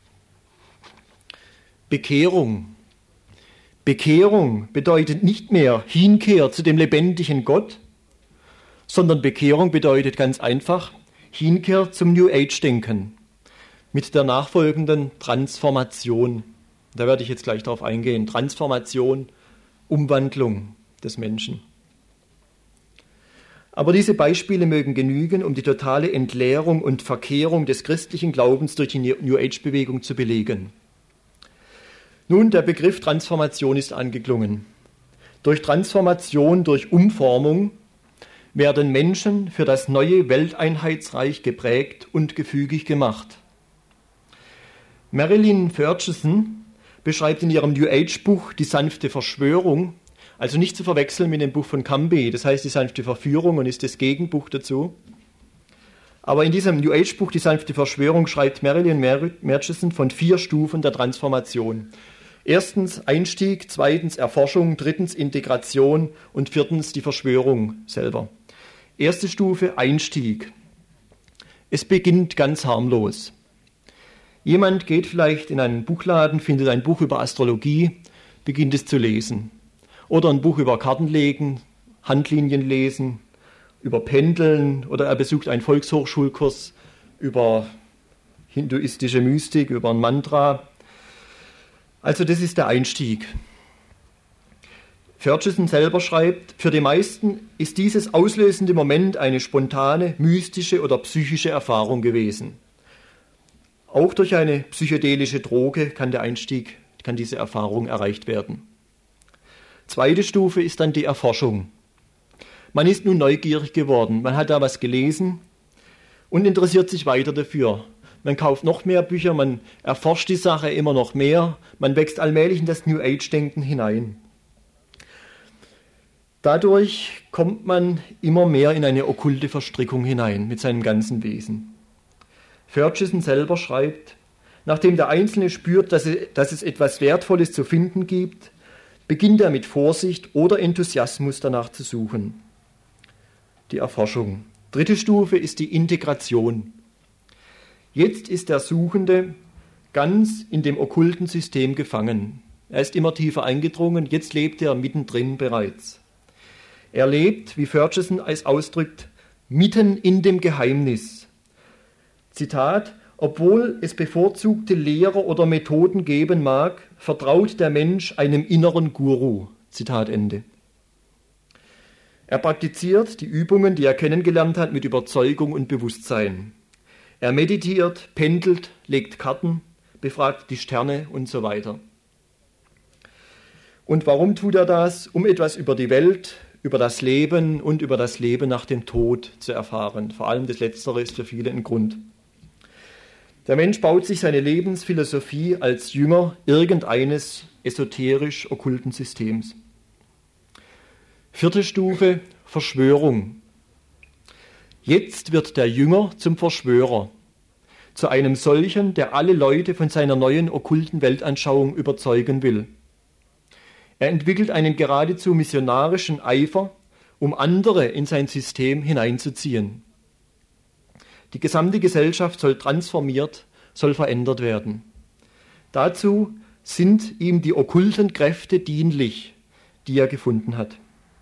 Bekehrung. Bekehrung bedeutet nicht mehr Hinkehr zu dem lebendigen Gott, sondern Bekehrung bedeutet ganz einfach Hinkehr zum New Age-Denken mit der nachfolgenden Transformation. Da werde ich jetzt gleich darauf eingehen. Transformation, Umwandlung des Menschen. Aber diese Beispiele mögen genügen, um die totale Entleerung und Verkehrung des christlichen Glaubens durch die New Age-Bewegung zu belegen. Nun, der Begriff Transformation ist angeklungen. Durch Transformation, durch Umformung werden Menschen für das neue Welteinheitsreich geprägt und gefügig gemacht. Marilyn Ferguson beschreibt in ihrem New Age-Buch Die sanfte Verschwörung Also nicht zu verwechseln mit dem Buch von Camby, das heißt die sanfte Verführung und ist das Gegenbuch dazu. Aber in diesem New Age Buch, die sanfte Verschwörung, schreibt Marilyn Murchison von vier Stufen der Transformation. Erstens Einstieg, zweitens Erforschung, drittens Integration und viertens die Verschwörung selber. Erste Stufe, Einstieg. Es beginnt ganz harmlos. Jemand geht vielleicht in einen Buchladen, findet ein Buch über Astrologie, beginnt es zu lesen. Oder ein Buch über Kartenlegen, Handlinien lesen, über Pendeln, oder er besucht einen Volkshochschulkurs über hinduistische Mystik, über ein Mantra. Also das ist der Einstieg. Ferguson selber schreibt, für die meisten ist dieses auslösende Moment eine spontane, mystische oder psychische Erfahrung gewesen. Auch durch eine psychedelische Droge kann der Einstieg, kann diese Erfahrung erreicht werden. Zweite Stufe ist dann die Erforschung. Man ist nun neugierig geworden, man hat da was gelesen und interessiert sich weiter dafür. Man kauft noch mehr Bücher, man erforscht die Sache immer noch mehr, man wächst allmählich in das New Age-Denken hinein. Dadurch kommt man immer mehr in eine okkulte Verstrickung hinein mit seinem ganzen Wesen. Ferguson selber schreibt, nachdem der Einzelne spürt, dass es, dass es etwas Wertvolles zu finden gibt, beginnt er mit Vorsicht oder Enthusiasmus danach zu suchen. Die Erforschung. Dritte Stufe ist die Integration. Jetzt ist der Suchende ganz in dem okkulten System gefangen. Er ist immer tiefer eingedrungen, jetzt lebt er mittendrin bereits. Er lebt, wie Ferguson es ausdrückt, mitten in dem Geheimnis. Zitat, obwohl es bevorzugte Lehrer oder Methoden geben mag, vertraut der Mensch einem inneren Guru. Zitat Ende. Er praktiziert die Übungen, die er kennengelernt hat, mit Überzeugung und Bewusstsein. Er meditiert, pendelt, legt Karten, befragt die Sterne und so weiter. Und warum tut er das? Um etwas über die Welt, über das Leben und über das Leben nach dem Tod zu erfahren. Vor allem das Letztere ist für viele ein Grund. Der Mensch baut sich seine Lebensphilosophie als Jünger irgendeines esoterisch-okkulten Systems. Vierte Stufe, Verschwörung. Jetzt wird der Jünger zum Verschwörer, zu einem solchen, der alle Leute von seiner neuen okkulten Weltanschauung überzeugen will. Er entwickelt einen geradezu missionarischen Eifer, um andere in sein System hineinzuziehen. Die gesamte Gesellschaft soll transformiert, soll verändert werden. Dazu sind ihm die okkulten Kräfte dienlich, die er gefunden hat.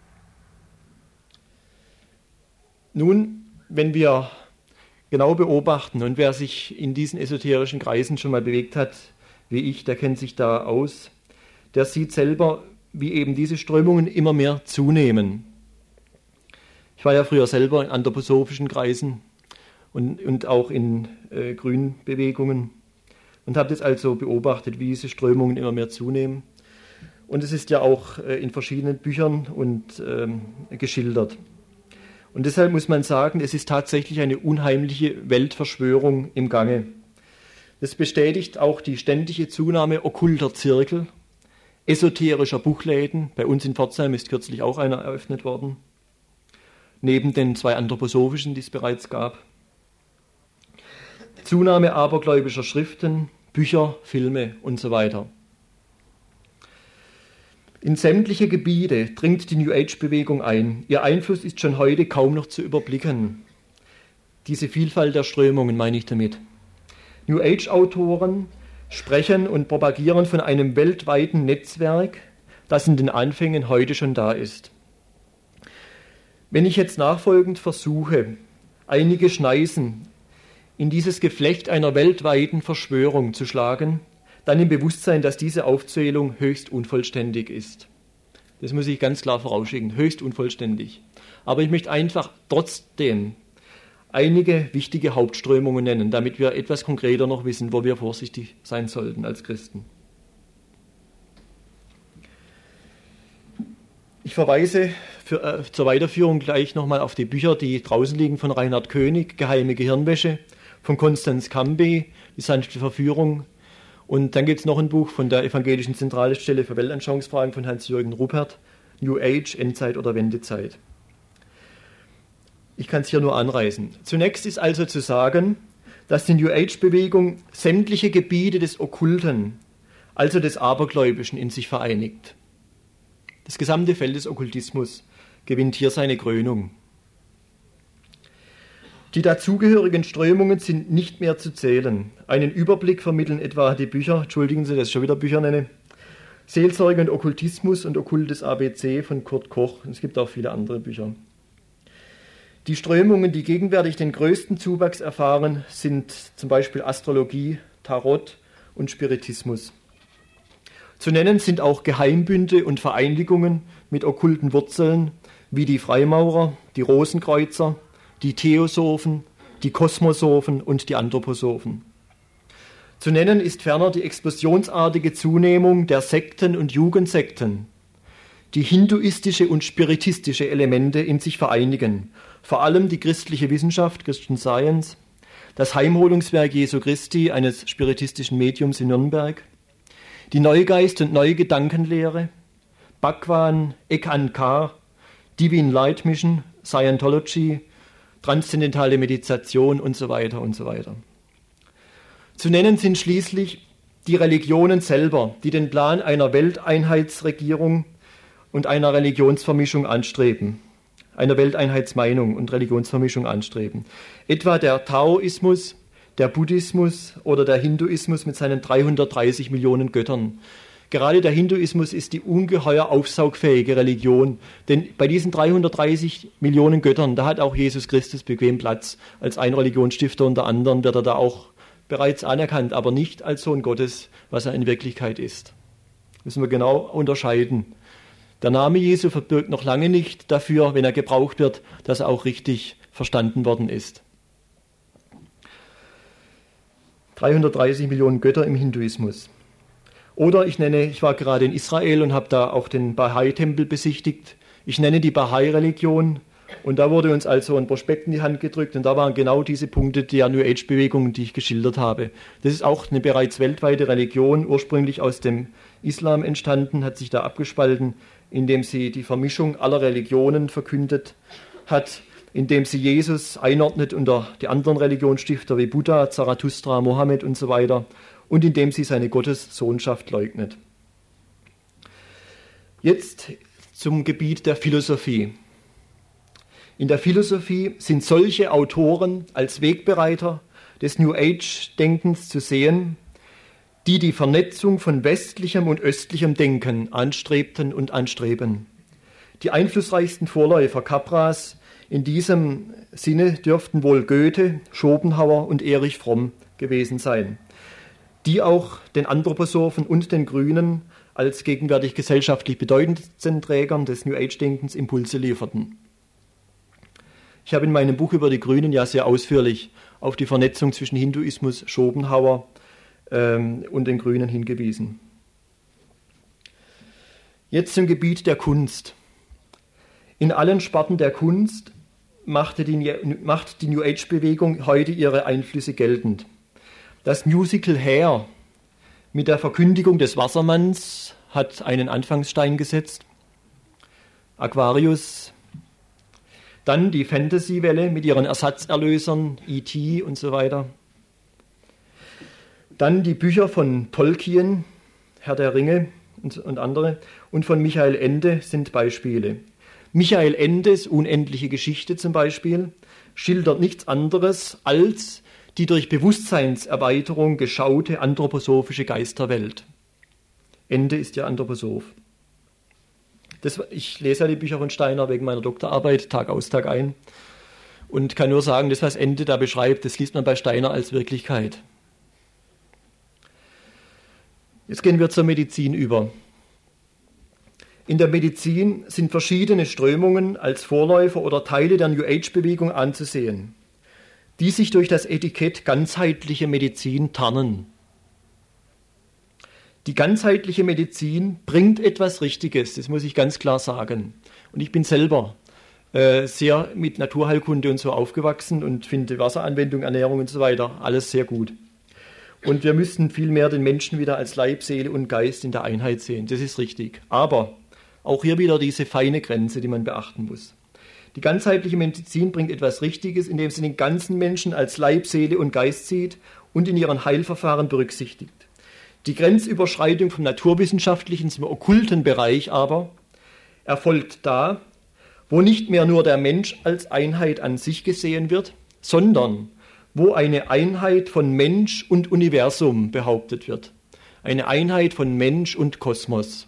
Nun, wenn wir genau beobachten und wer sich in diesen esoterischen Kreisen schon mal bewegt hat, wie ich, der kennt sich da aus, der sieht selber, wie eben diese Strömungen immer mehr zunehmen. Ich war ja früher selber in anthroposophischen Kreisen und, und auch in äh, Grünbewegungen und habe das also beobachtet, wie diese Strömungen immer mehr zunehmen. Und es ist ja auch äh, in verschiedenen Büchern und ähm, geschildert. Und deshalb muss man sagen, es ist tatsächlich eine unheimliche Weltverschwörung im Gange. Das bestätigt auch die ständige Zunahme okkulter Zirkel, esoterischer Buchläden. Bei uns in Pforzheim ist kürzlich auch einer eröffnet worden, neben den zwei anthroposophischen, die es bereits gab. Zunahme abergläubischer Schriften, Bücher, Filme und so weiter. In sämtliche Gebiete dringt die New Age-Bewegung ein. Ihr Einfluss ist schon heute kaum noch zu überblicken. Diese Vielfalt der Strömungen meine ich damit. New Age-Autoren sprechen und propagieren von einem weltweiten Netzwerk, das in den Anfängen heute schon da ist. Wenn ich jetzt nachfolgend versuche, einige Schneisen in dieses Geflecht einer weltweiten Verschwörung zu schlagen, dann im Bewusstsein, dass diese Aufzählung höchst unvollständig ist. Das muss ich ganz klar vorausschicken, höchst unvollständig. Aber ich möchte einfach trotzdem einige wichtige Hauptströmungen nennen, damit wir etwas konkreter noch wissen, wo wir vorsichtig sein sollten als Christen. Ich verweise für, äh, zur Weiterführung gleich nochmal auf die Bücher, die draußen liegen von Reinhard König, Geheime Gehirnwäsche, von Konstanz Camby, Die sanfte Verführung. Und dann gibt es noch ein Buch von der Evangelischen Zentralstelle für Weltanschauungsfragen von Hans-Jürgen Ruppert, New Age, Endzeit oder Wendezeit. Ich kann es hier nur anreißen. Zunächst ist also zu sagen, dass die New Age-Bewegung sämtliche Gebiete des Okkulten, also des Abergläubischen, in sich vereinigt. Das gesamte Feld des Okkultismus gewinnt hier seine Krönung. Die dazugehörigen Strömungen sind nicht mehr zu zählen. Einen Überblick vermitteln etwa die Bücher, entschuldigen Sie, dass ich schon wieder Bücher nenne, Seelsorge und Okkultismus und Okkultes A B C von Kurt Koch. Es gibt auch viele andere Bücher. Die Strömungen, die gegenwärtig den größten Zuwachs erfahren, sind zum Beispiel Astrologie, Tarot und Spiritismus. Zu nennen sind auch Geheimbünde und Vereinigungen mit okkulten Wurzeln, wie die Freimaurer, die Rosenkreuzer, die Theosophen, die Kosmosophen und die Anthroposophen. Zu nennen ist ferner die explosionsartige Zunehmung der Sekten und Jugendsekten, die hinduistische und spiritistische Elemente in sich vereinigen, vor allem die christliche Wissenschaft, Christian Science, das Heimholungswerk Jesu Christi, eines spiritistischen Mediums in Nürnberg, die Neugeist- und Neue Gedankenlehre, Bhagwan, Ekankar, Divine Light Mission, Scientology, transzendentale Meditation und so weiter und so weiter. Zu nennen sind schließlich die Religionen selber, die den Plan einer Welteinheitsregierung und einer Religionsvermischung anstreben, einer Welteinheitsmeinung und Religionsvermischung anstreben. Etwa der Taoismus, der Buddhismus oder der Hinduismus mit seinen dreihundertdreißig Millionen Göttern. Gerade der Hinduismus ist die ungeheuer aufsaugfähige Religion, denn bei diesen dreihundertdreißig Millionen Göttern, da hat auch Jesus Christus bequem Platz. Als ein Religionsstifter unter anderem wird er da auch bereits anerkannt, aber nicht als Sohn Gottes, was er in Wirklichkeit ist. Müssen wir genau unterscheiden. Der Name Jesu verbirgt noch lange nicht dafür, wenn er gebraucht wird, dass er auch richtig verstanden worden ist. dreihundertdreißig Millionen Götter im Hinduismus. Oder ich nenne, ich war gerade in Israel und habe da auch den Bahai-Tempel besichtigt. Ich nenne die Bahai-Religion und da wurde uns also ein Prospekt in die Hand gedrückt und da waren genau diese Punkte der New Age-Bewegung, die ich geschildert habe. Das ist auch eine bereits weltweite Religion, ursprünglich aus dem Islam entstanden, hat sich da abgespalten, indem sie die Vermischung aller Religionen verkündet hat, indem sie Jesus einordnet unter die anderen Religionsstifter wie Buddha, Zarathustra, Mohammed und so weiter und indem sie seine Gottessohnschaft leugnet. Jetzt zum Gebiet der Philosophie. In der Philosophie sind solche Autoren als Wegbereiter des New Age-Denkens zu sehen, die die Vernetzung von westlichem und östlichem Denken anstrebten und anstreben. Die einflussreichsten Vorläufer Capras in diesem Sinne dürften wohl Goethe, Schopenhauer und Erich Fromm gewesen sein, die auch den Anthroposophen und den Grünen als gegenwärtig gesellschaftlich bedeutendsten Trägern des New Age-Denkens Impulse lieferten. Ich habe in meinem Buch über die Grünen ja sehr ausführlich auf die Vernetzung zwischen Hinduismus, Schopenhauer ähm, und den Grünen hingewiesen. Jetzt zum Gebiet der Kunst. In allen Sparten der Kunst machte die, macht die New Age-Bewegung heute ihre Einflüsse geltend. Das Musical Hair mit der Verkündigung des Wassermanns hat einen Anfangsstein gesetzt. Aquarius. Dann die Fantasy-Welle mit ihren Ersatzerlösern, E T und so weiter. Dann die Bücher von Tolkien, Herr der Ringe und, und andere. Und von Michael Ende sind Beispiele. Michael Endes Unendliche Geschichte zum Beispiel schildert nichts anderes als die durch Bewusstseinserweiterung geschaute anthroposophische Geisterwelt. Ende ist ja Anthroposoph. Das, ich lese ja die Bücher von Steiner wegen meiner Doktorarbeit, Tag aus, Tag ein. Und kann nur sagen, das, was Ende da beschreibt, das liest man bei Steiner als Wirklichkeit. Jetzt gehen wir zur Medizin über. In der Medizin sind verschiedene Strömungen als Vorläufer oder Teile der New Age-Bewegung anzusehen, die sich durch das Etikett ganzheitliche Medizin tarnen. Die ganzheitliche Medizin bringt etwas Richtiges, das muss ich ganz klar sagen. Und ich bin selber äh, sehr mit Naturheilkunde und so aufgewachsen und finde Wasseranwendung, Ernährung und so weiter alles sehr gut. Und wir müssten vielmehr den Menschen wieder als Leib, Seele und Geist in der Einheit sehen. Das ist richtig. Aber Auch hier wieder diese feine Grenze, die man beachten muss. Die ganzheitliche Medizin bringt etwas Richtiges, indem sie den ganzen Menschen als Leib, Seele und Geist sieht und in ihren Heilverfahren berücksichtigt. Die Grenzüberschreitung vom naturwissenschaftlichen zum okkulten Bereich aber erfolgt da, wo nicht mehr nur der Mensch als Einheit an sich gesehen wird, sondern wo eine Einheit von Mensch und Universum behauptet wird. Eine Einheit von Mensch und Kosmos.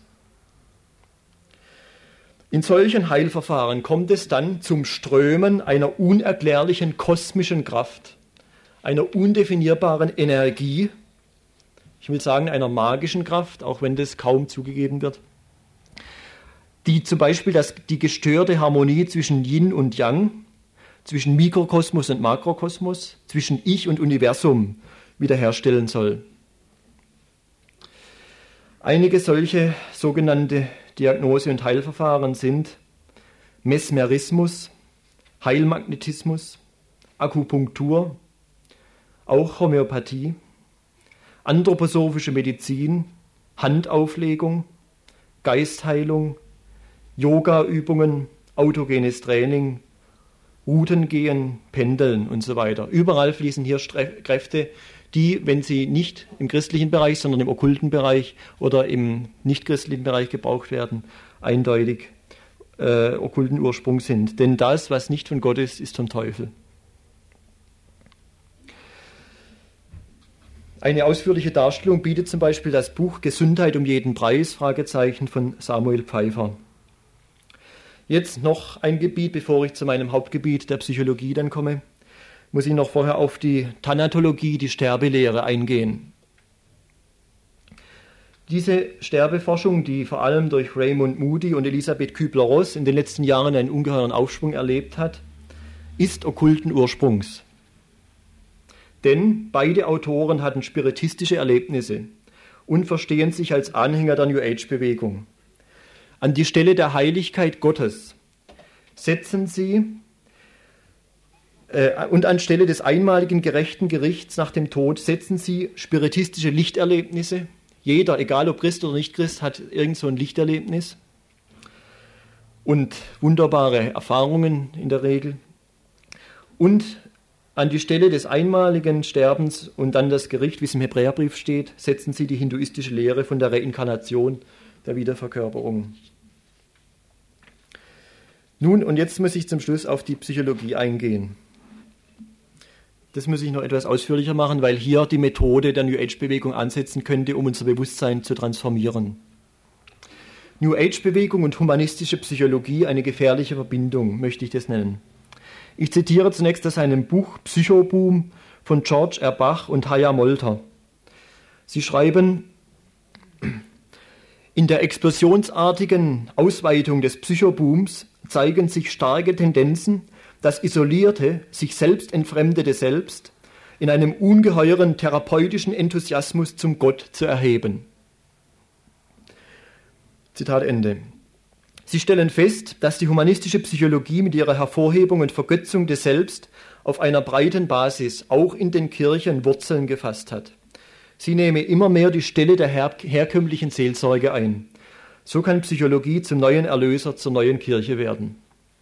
In solchen Heilverfahren kommt es dann zum Strömen einer unerklärlichen kosmischen Kraft, einer undefinierbaren Energie, ich will sagen einer magischen Kraft, auch wenn das kaum zugegeben wird, die zum Beispiel das, die gestörte Harmonie zwischen Yin und Yang, zwischen Mikrokosmos und Makrokosmos, zwischen Ich und Universum wiederherstellen soll. Einige solche sogenannte Diagnose- und Heilverfahren sind Mesmerismus, Heilmagnetismus, Akupunktur, auch Homöopathie, anthroposophische Medizin, Handauflegung, Geistheilung, Yoga-Übungen, autogenes Training, Routengehen, Pendeln und so weiter. Überall fließen hier Kräfte, die, wenn sie nicht im christlichen Bereich, sondern im okkulten Bereich oder im nicht-christlichen Bereich gebraucht werden, eindeutig äh, okkulten Ursprung sind. Denn das, was nicht von Gott ist, ist vom Teufel. Eine ausführliche Darstellung bietet zum Beispiel das Buch Gesundheit um jeden Preis, Fragezeichen, von Samuel Pfeiffer. Jetzt noch ein Gebiet, bevor ich zu meinem Hauptgebiet der Psychologie dann komme, muss ich noch vorher auf die Thanatologie, die Sterbelehre eingehen. Diese Sterbeforschung, die vor allem durch Raymond Moody und Elisabeth Kübler-Ross in den letzten Jahren einen ungeheuren Aufschwung erlebt hat, ist okkulten Ursprungs. Denn beide Autoren hatten spiritistische Erlebnisse und verstehen sich als Anhänger der New Age-Bewegung. An die Stelle der Heiligkeit Gottes setzen sie äh, und anstelle des einmaligen gerechten Gerichts nach dem Tod setzen sie spiritistische Lichterlebnisse. Jeder, egal ob Christ oder nicht Christ, hat irgend so ein Lichterlebnis und wunderbare Erfahrungen in der Regel. Und an die Stelle des einmaligen Sterbens und dann das Gericht, wie es im Hebräerbrief steht, setzen sie die hinduistische Lehre von der Reinkarnation, der Wiederverkörperung. Nun, und jetzt muss ich zum Schluss auf die Psychologie eingehen. Das muss ich noch etwas ausführlicher machen, weil hier die Methode der New Age-Bewegung ansetzen könnte, um unser Bewusstsein zu transformieren. New Age-Bewegung und humanistische Psychologie, eine gefährliche Verbindung, möchte ich das nennen. Ich zitiere zunächst aus einem Buch Psychoboom von George R. Bach und Haya Molter. Sie schreiben: In der explosionsartigen Ausweitung des Psychobooms zeigen sich starke Tendenzen, das isolierte, sich selbst entfremdete Selbst in einem ungeheuren therapeutischen Enthusiasmus zum Gott zu erheben. Zitat Ende. Sie stellen fest, dass die humanistische Psychologie mit ihrer Hervorhebung und Vergötzung des Selbst auf einer breiten Basis auch in den Kirchen Wurzeln gefasst hat. Sie nehme immer mehr die Stelle der her- herkömmlichen Seelsorge ein. So kann Psychologie zum neuen Erlöser, zur neuen Kirche werden.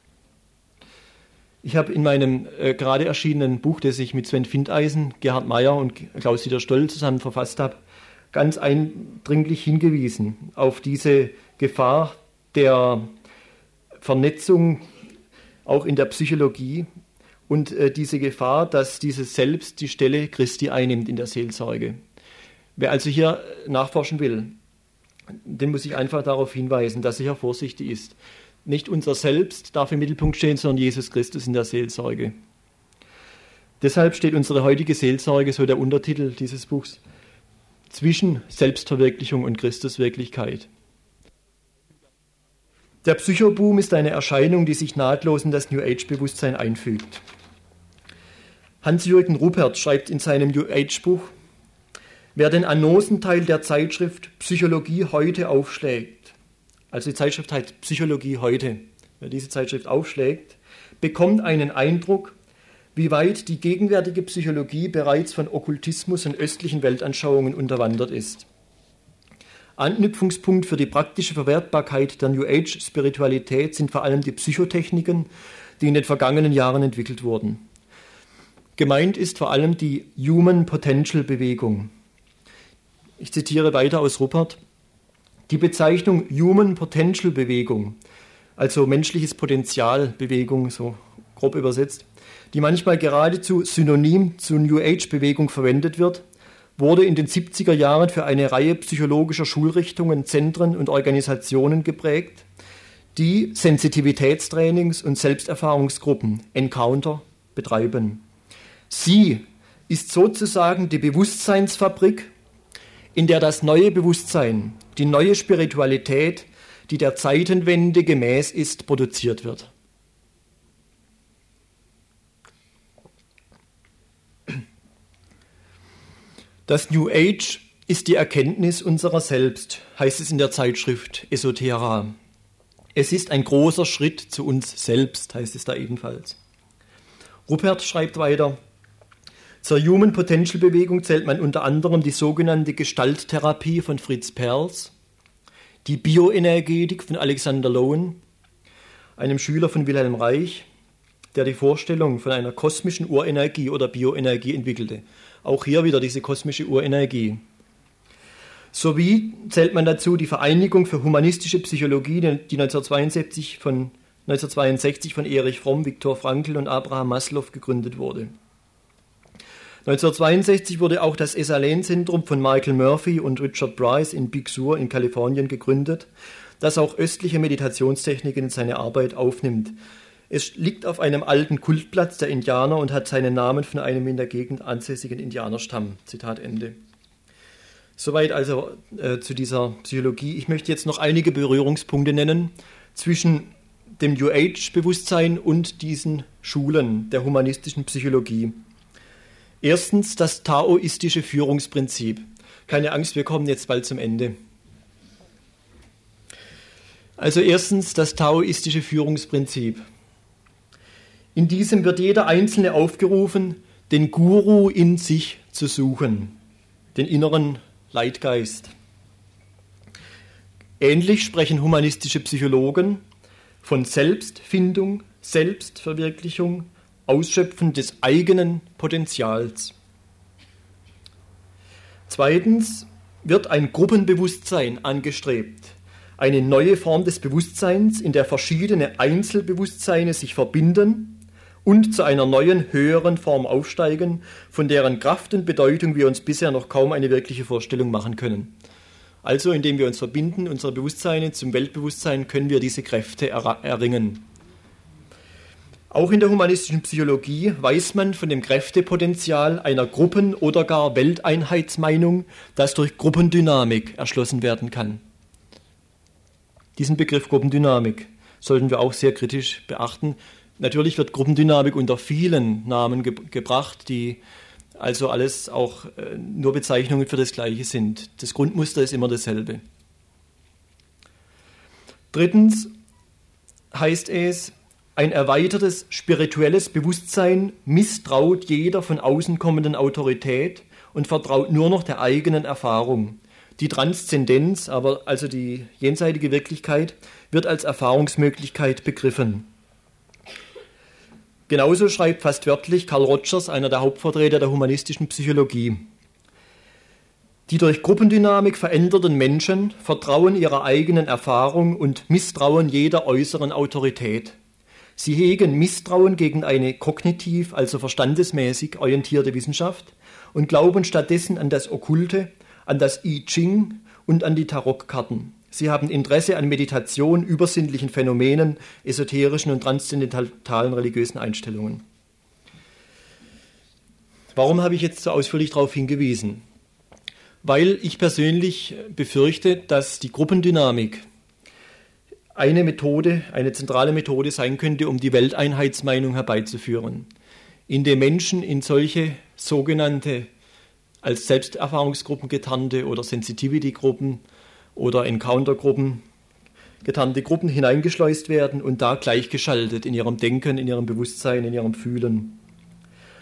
Ich habe in meinem äh, gerade erschienenen Buch, das ich mit Sven Findeisen, Gerhard Meyer und Klaus-Dieter Stoll zusammen verfasst habe, ganz eindringlich hingewiesen auf diese Gefahr der Vernetzung auch in der Psychologie und äh, diese Gefahr, dass dieses Selbst die Stelle Christi einnimmt in der Seelsorge. Wer also hier nachforschen will, den muss ich einfach darauf hinweisen, dass er hier vorsichtig ist. Nicht unser Selbst darf im Mittelpunkt stehen, sondern Jesus Christus in der Seelsorge. Deshalb steht unsere heutige Seelsorge, so der Untertitel dieses Buchs, zwischen Selbstverwirklichung und Christuswirklichkeit. Der Psychoboom ist eine Erscheinung, die sich nahtlos in das New Age-Bewusstsein einfügt. Hans-Jürgen Ruppert schreibt in seinem New Age-Buch: Wer den Annosenteil der Zeitschrift Psychologie heute aufschlägt, also die Zeitschrift heißt Psychologie heute, wer diese Zeitschrift aufschlägt, bekommt einen Eindruck, wie weit die gegenwärtige Psychologie bereits von Okkultismus und östlichen Weltanschauungen unterwandert ist. Anknüpfungspunkt für die praktische Verwertbarkeit der New Age-Spiritualität sind vor allem die Psychotechniken, die in den vergangenen Jahren entwickelt wurden. Gemeint ist vor allem die Human Potential Bewegung. Ich zitiere weiter aus Ruppert. Die Bezeichnung Human Potential Bewegung, also menschliches Potenzial Bewegung, so grob übersetzt, die manchmal geradezu synonym zu New Age Bewegung verwendet wird, wurde in den siebziger Jahren für eine Reihe psychologischer Schulrichtungen, Zentren und Organisationen geprägt, die Sensitivitätstrainings und Selbsterfahrungsgruppen, Encounter, betreiben. Sie ist sozusagen die Bewusstseinsfabrik, in der das neue Bewusstsein, die neue Spiritualität, die der Zeitenwende gemäß ist, produziert wird. Das New Age ist die Erkenntnis unserer selbst, heißt es in der Zeitschrift Esoterra. Es ist ein großer Schritt zu uns selbst, heißt es da ebenfalls. Ruppert schreibt weiter, zur Human Potential Bewegung zählt man unter anderem die sogenannte Gestalttherapie von Fritz Perls, die Bioenergetik von Alexander Lowen, einem Schüler von Wilhelm Reich, der die Vorstellung von einer kosmischen Urenergie oder Bioenergie entwickelte. Auch hier wieder diese kosmische Urenergie. Sowie zählt man dazu die Vereinigung für humanistische Psychologie, die neunzehnhundertzweiundsechzig von, neunzehnhundertzweiundsechzig von Erich Fromm, Viktor Frankl und Abraham Maslow gegründet wurde. neunzehnhundertzweiundsechzig wurde auch das Esalen-Zentrum von Michael Murphy und Richard Price in Big Sur in Kalifornien gegründet, das auch östliche Meditationstechniken in seine Arbeit aufnimmt. Es liegt auf einem alten Kultplatz der Indianer und hat seinen Namen von einem in der Gegend ansässigen Indianerstamm. Zitat Ende. Soweit also äh, zu dieser Psychologie. Ich möchte jetzt noch einige Berührungspunkte nennen zwischen dem New Age-Bewusstsein und diesen Schulen der humanistischen Psychologie. Erstens das taoistische Führungsprinzip. Keine Angst, wir kommen jetzt bald zum Ende. Also erstens das taoistische Führungsprinzip. In diesem wird jeder Einzelne aufgerufen, den Guru in sich zu suchen, den inneren Leitgeist. Ähnlich sprechen humanistische Psychologen von Selbstfindung, Selbstverwirklichung, Ausschöpfen des eigenen Potenzials. Zweitens wird ein Gruppenbewusstsein angestrebt, eine neue Form des Bewusstseins, in der verschiedene Einzelbewusstseine sich verbinden und zu einer neuen, höheren Form aufsteigen, von deren Kraft und Bedeutung wir uns bisher noch kaum eine wirkliche Vorstellung machen können. Also, indem wir uns verbinden, unsere Bewusstseine zum Weltbewusstsein, können wir diese Kräfte er- erringen. Auch in der humanistischen Psychologie weiß man von dem Kräftepotenzial einer Gruppen- oder gar Welteinheitsmeinung, das durch Gruppendynamik erschlossen werden kann. Diesen Begriff Gruppendynamik sollten wir auch sehr kritisch beachten. Natürlich wird Gruppendynamik unter vielen Namen ge- gebracht, die also alles auch äh, nur Bezeichnungen für das Gleiche sind. Das Grundmuster ist immer dasselbe. Drittens heißt es, ein erweitertes spirituelles Bewusstsein misstraut jeder von außen kommenden Autorität und vertraut nur noch der eigenen Erfahrung. Die Transzendenz, aber also die jenseitige Wirklichkeit, wird als Erfahrungsmöglichkeit begriffen. Genauso schreibt fast wörtlich Carl Rogers, einer der Hauptvertreter der humanistischen Psychologie. Die durch Gruppendynamik veränderten Menschen vertrauen ihrer eigenen Erfahrung und misstrauen jeder äußeren Autorität. Sie hegen Misstrauen gegen eine kognitiv, also verstandesmäßig orientierte Wissenschaft und glauben stattdessen an das Okkulte, an das I Ching und an die Tarotkarten. Sie haben Interesse an Meditation, übersinnlichen Phänomenen, esoterischen und transzendentalen religiösen Einstellungen. Warum habe ich jetzt so ausführlich darauf hingewiesen? Weil ich persönlich befürchte, dass die Gruppendynamik eine Methode, eine zentrale Methode sein könnte, um die Welteinheitsmeinung herbeizuführen, indem Menschen in solche sogenannte als Selbsterfahrungsgruppen getarnte oder Sensitivity-Gruppen oder Encounter-Gruppen getarnte Gruppen hineingeschleust werden und da gleichgeschaltet in ihrem Denken, in ihrem Bewusstsein, in ihrem Fühlen.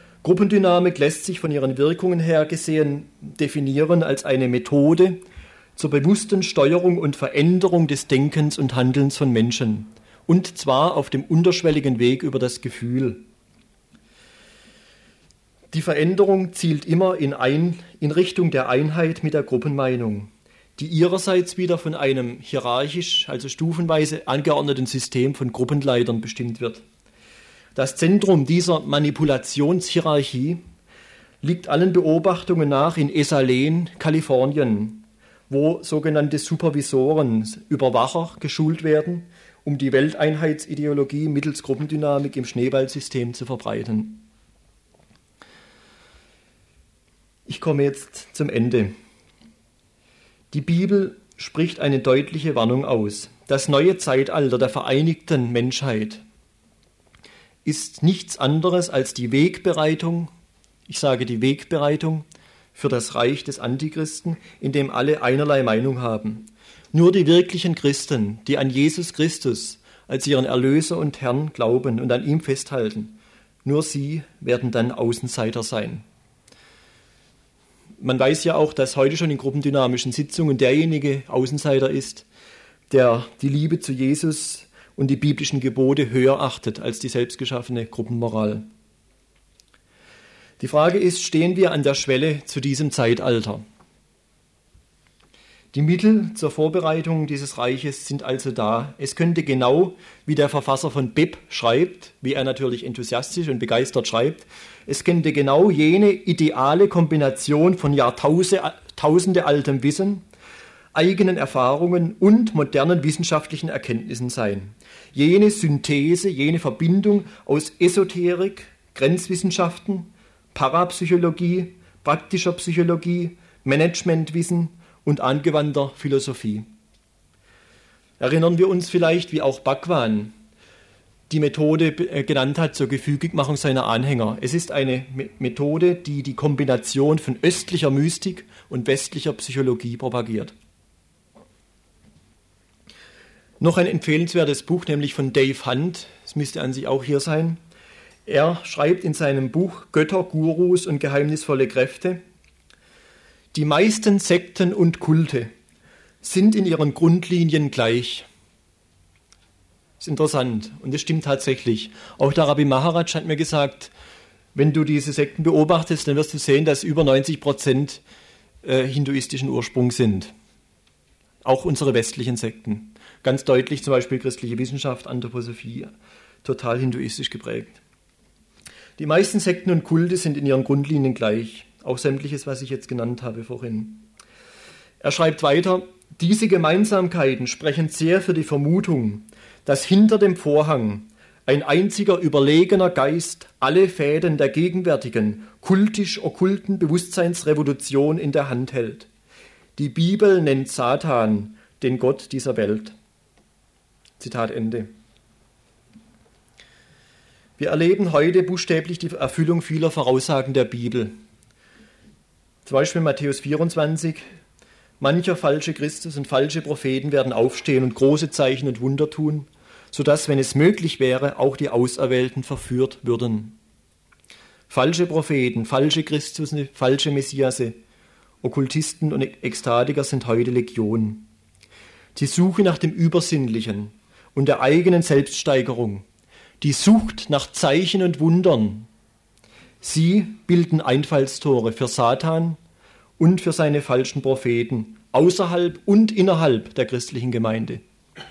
Gruppendynamik lässt sich von ihren Wirkungen her gesehen definieren als eine Methode, zur bewussten Steuerung und Veränderung des Denkens und Handelns von Menschen. Und zwar auf dem unterschwelligen Weg über das Gefühl. Die Veränderung zielt immer in, ein, in Richtung der Einheit mit der Gruppenmeinung, die ihrerseits wieder von einem hierarchisch, also stufenweise angeordneten System von Gruppenleitern bestimmt wird. Das Zentrum dieser Manipulationshierarchie liegt allen Beobachtungen nach in Esalen, Kalifornien, wo sogenannte Supervisoren, Überwacher, geschult werden, um die Welteinheitsideologie mittels Gruppendynamik im Schneeballsystem zu verbreiten. Ich komme jetzt zum Ende. Die Bibel spricht eine deutliche Warnung aus. Das neue Zeitalter der vereinigten Menschheit ist nichts anderes als die Wegbereitung, ich sage die Wegbereitung für das Reich des Antichristen, in dem alle einerlei Meinung haben. Nur die wirklichen Christen, die an Jesus Christus als ihren Erlöser und Herrn glauben und an ihm festhalten, nur sie werden dann Außenseiter sein. Man weiß ja auch, dass heute schon in gruppendynamischen Sitzungen derjenige Außenseiter ist, der die Liebe zu Jesus und die biblischen Gebote höher achtet als die selbstgeschaffene Gruppenmoral. Die Frage ist, stehen wir an der Schwelle zu diesem Zeitalter? Die Mittel zur Vorbereitung dieses Reiches sind also da. Es könnte genau, wie der Verfasser von B E P schreibt, wie er natürlich enthusiastisch und begeistert schreibt, es könnte genau jene ideale Kombination von Jahrtausende altem Wissen, eigenen Erfahrungen und modernen wissenschaftlichen Erkenntnissen sein. Jene Synthese, jene Verbindung aus Esoterik, Grenzwissenschaften, Parapsychologie, praktischer Psychologie, Managementwissen und angewandter Philosophie. Erinnern wir uns vielleicht, wie auch Bhagwan die Methode genannt hat zur Gefügigmachung seiner Anhänger. Es ist eine Methode, die die Kombination von östlicher Mystik und westlicher Psychologie propagiert. Noch ein empfehlenswertes Buch, nämlich von Dave Hunt, es müsste an sich auch hier sein. Er schreibt in seinem Buch Götter, Gurus und geheimnisvolle Kräfte: Die meisten Sekten und Kulte sind in ihren Grundlinien gleich. Das ist interessant und das stimmt tatsächlich. Auch der Rabbi Maharaj hat mir gesagt, wenn du diese Sekten beobachtest, dann wirst du sehen, dass über neunzig Prozent äh, hinduistischen Ursprung sind. Auch unsere westlichen Sekten. Ganz deutlich zum Beispiel christliche Wissenschaft, Anthroposophie, total hinduistisch geprägt. Die meisten Sekten und Kulte sind in ihren Grundlinien gleich. Auch sämtliches, was ich jetzt genannt habe vorhin. Er schreibt weiter, diese Gemeinsamkeiten sprechen sehr für die Vermutung, dass hinter dem Vorhang ein einziger überlegener Geist alle Fäden der gegenwärtigen, kultisch-okkulten Bewusstseinsrevolution in der Hand hält. Die Bibel nennt Satan den Gott dieser Welt. Zitat Ende. Wir erleben heute buchstäblich die Erfüllung vieler Voraussagen der Bibel. Zum Beispiel Matthäus vierundzwanzig. Mancher falsche Christus und falsche Propheten werden aufstehen und große Zeichen und Wunder tun, sodass, wenn es möglich wäre, auch die Auserwählten verführt würden. Falsche Propheten, falsche Christus, falsche Messiasse, Okkultisten und Ekstatiker sind heute Legion. Die Suche nach dem Übersinnlichen und der eigenen Selbststeigerung, die Sucht nach Zeichen und Wundern, sie bilden Einfallstore für Satan und für seine falschen Propheten außerhalb und innerhalb der christlichen Gemeinde.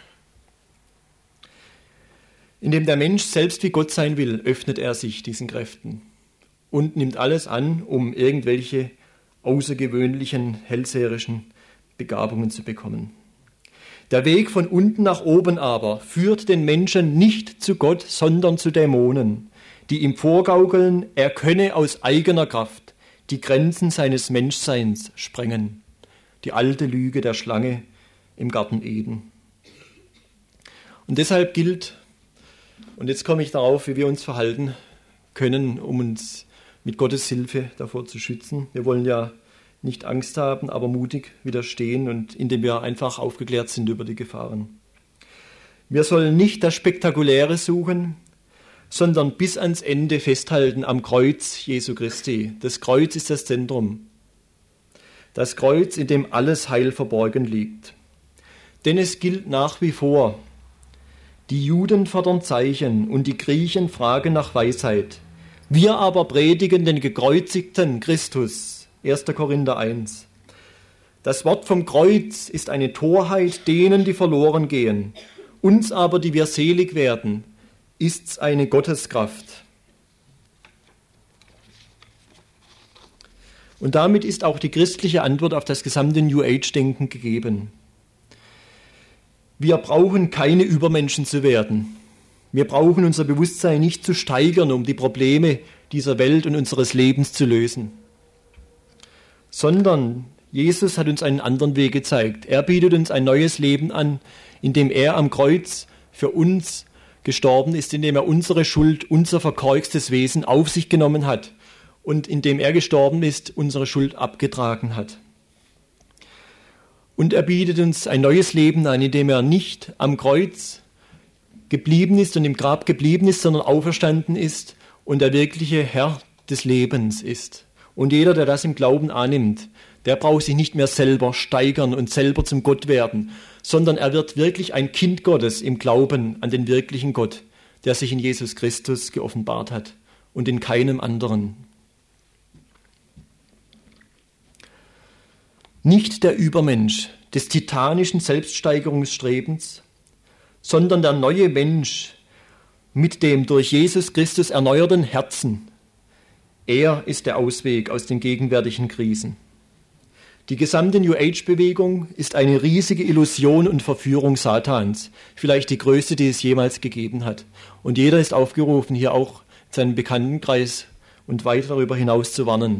Indem der Mensch selbst wie Gott sein will, öffnet er sich diesen Kräften und nimmt alles an, um irgendwelche außergewöhnlichen, hellseherischen Begabungen zu bekommen. Der Weg von unten nach oben aber führt den Menschen nicht zu Gott, sondern zu Dämonen, die ihm vorgaukeln, er könne aus eigener Kraft die Grenzen seines Menschseins sprengen. Die alte Lüge der Schlange im Garten Eden. Und deshalb gilt, und jetzt komme ich darauf, wie wir uns verhalten können, um uns mit Gottes Hilfe davor zu schützen. Wir wollen ja nicht Angst haben, aber mutig widerstehen, und indem wir einfach aufgeklärt sind über die Gefahren. Wir sollen nicht das Spektakuläre suchen, sondern bis ans Ende festhalten am Kreuz Jesu Christi. Das Kreuz ist das Zentrum. Das Kreuz, in dem alles Heil verborgen liegt. Denn es gilt nach wie vor, die Juden fordern Zeichen und die Griechen fragen nach Weisheit. Wir aber predigen den gekreuzigten Christus. erster Korinther eins. Das Wort vom Kreuz ist eine Torheit denen, die verloren gehen. Uns aber, die wir selig werden, ist's eine Gotteskraft. Und damit ist auch die christliche Antwort auf das gesamte New Age-Denken gegeben. Wir brauchen keine Übermenschen zu werden. Wir brauchen unser Bewusstsein nicht zu steigern, um die Probleme dieser Welt und unseres Lebens zu lösen. Sondern Jesus hat uns einen anderen Weg gezeigt. Er bietet uns ein neues Leben an, indem er am Kreuz für uns gestorben ist, indem er unsere Schuld, unser verkorkstes Wesen auf sich genommen hat und indem er gestorben ist, unsere Schuld abgetragen hat. Und er bietet uns ein neues Leben an, indem er nicht am Kreuz geblieben ist und im Grab geblieben ist, sondern auferstanden ist und der wirkliche Herr des Lebens ist. Und jeder, der das im Glauben annimmt, der braucht sich nicht mehr selber steigern und selber zum Gott werden, sondern er wird wirklich ein Kind Gottes im Glauben an den wirklichen Gott, der sich in Jesus Christus geoffenbart hat und in keinem anderen. Nicht der Übermensch des titanischen Selbststeigerungsstrebens, sondern der neue Mensch mit dem durch Jesus Christus erneuerten Herzen. Er ist der Ausweg aus den gegenwärtigen Krisen. Die gesamte New Age-Bewegung ist eine riesige Illusion und Verführung Satans, vielleicht die größte, die es jemals gegeben hat. Und jeder ist aufgerufen, hier auch seinen Bekanntenkreis und weit darüber hinaus zu warnen.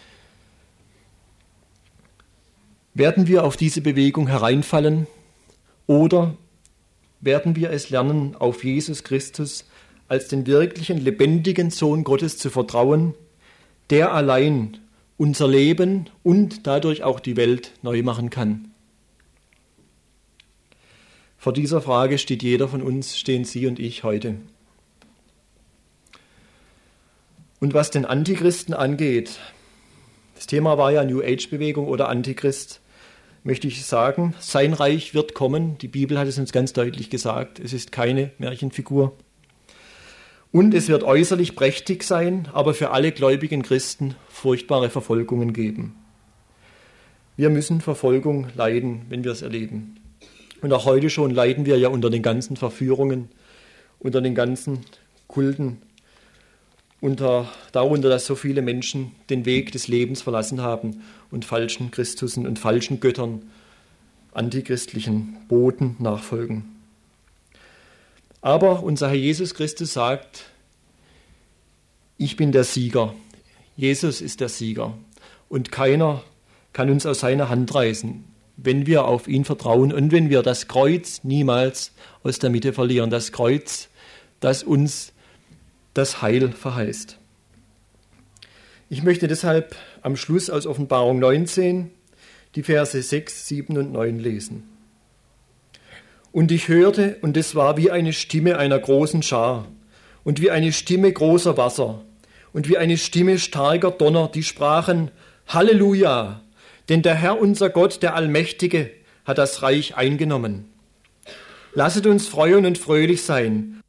Werden wir auf diese Bewegung hereinfallen oder werden wir es lernen, auf Jesus Christus als den wirklichen, lebendigen Sohn Gottes zu vertrauen, der allein unser Leben und dadurch auch die Welt neu machen kann? Vor dieser Frage steht jeder von uns, stehen Sie und ich heute. Und was den Antichristen angeht, das Thema war ja New Age-Bewegung oder Antichrist, möchte ich sagen, sein Reich wird kommen. Die Bibel hat es uns ganz deutlich gesagt. Es ist keine Märchenfigur. Und es wird äußerlich prächtig sein, aber für alle gläubigen Christen furchtbare Verfolgungen geben. Wir müssen Verfolgung leiden, wenn wir es erleben. Und auch heute schon leiden wir ja unter den ganzen Verführungen, unter den ganzen Kulten, unter, darunter, dass so viele Menschen den Weg des Lebens verlassen haben und falschen Christusen und falschen Göttern, antichristlichen Boten nachfolgen. Aber unser Herr Jesus Christus sagt, ich bin der Sieger. Jesus ist der Sieger. Und keiner kann uns aus seiner Hand reißen, wenn wir auf ihn vertrauen und wenn wir das Kreuz niemals aus der Mitte verlieren. Das Kreuz, das uns das Heil verheißt. Ich möchte deshalb am Schluss aus Offenbarung neunzehn die Verse sechs, sieben und neun lesen. Und ich hörte, und es war wie eine Stimme einer großen Schar und wie eine Stimme großer Wasser und wie eine Stimme starker Donner, die sprachen, Halleluja, denn der Herr unser Gott, der Allmächtige, hat das Reich eingenommen. Lasset uns freuen und fröhlich sein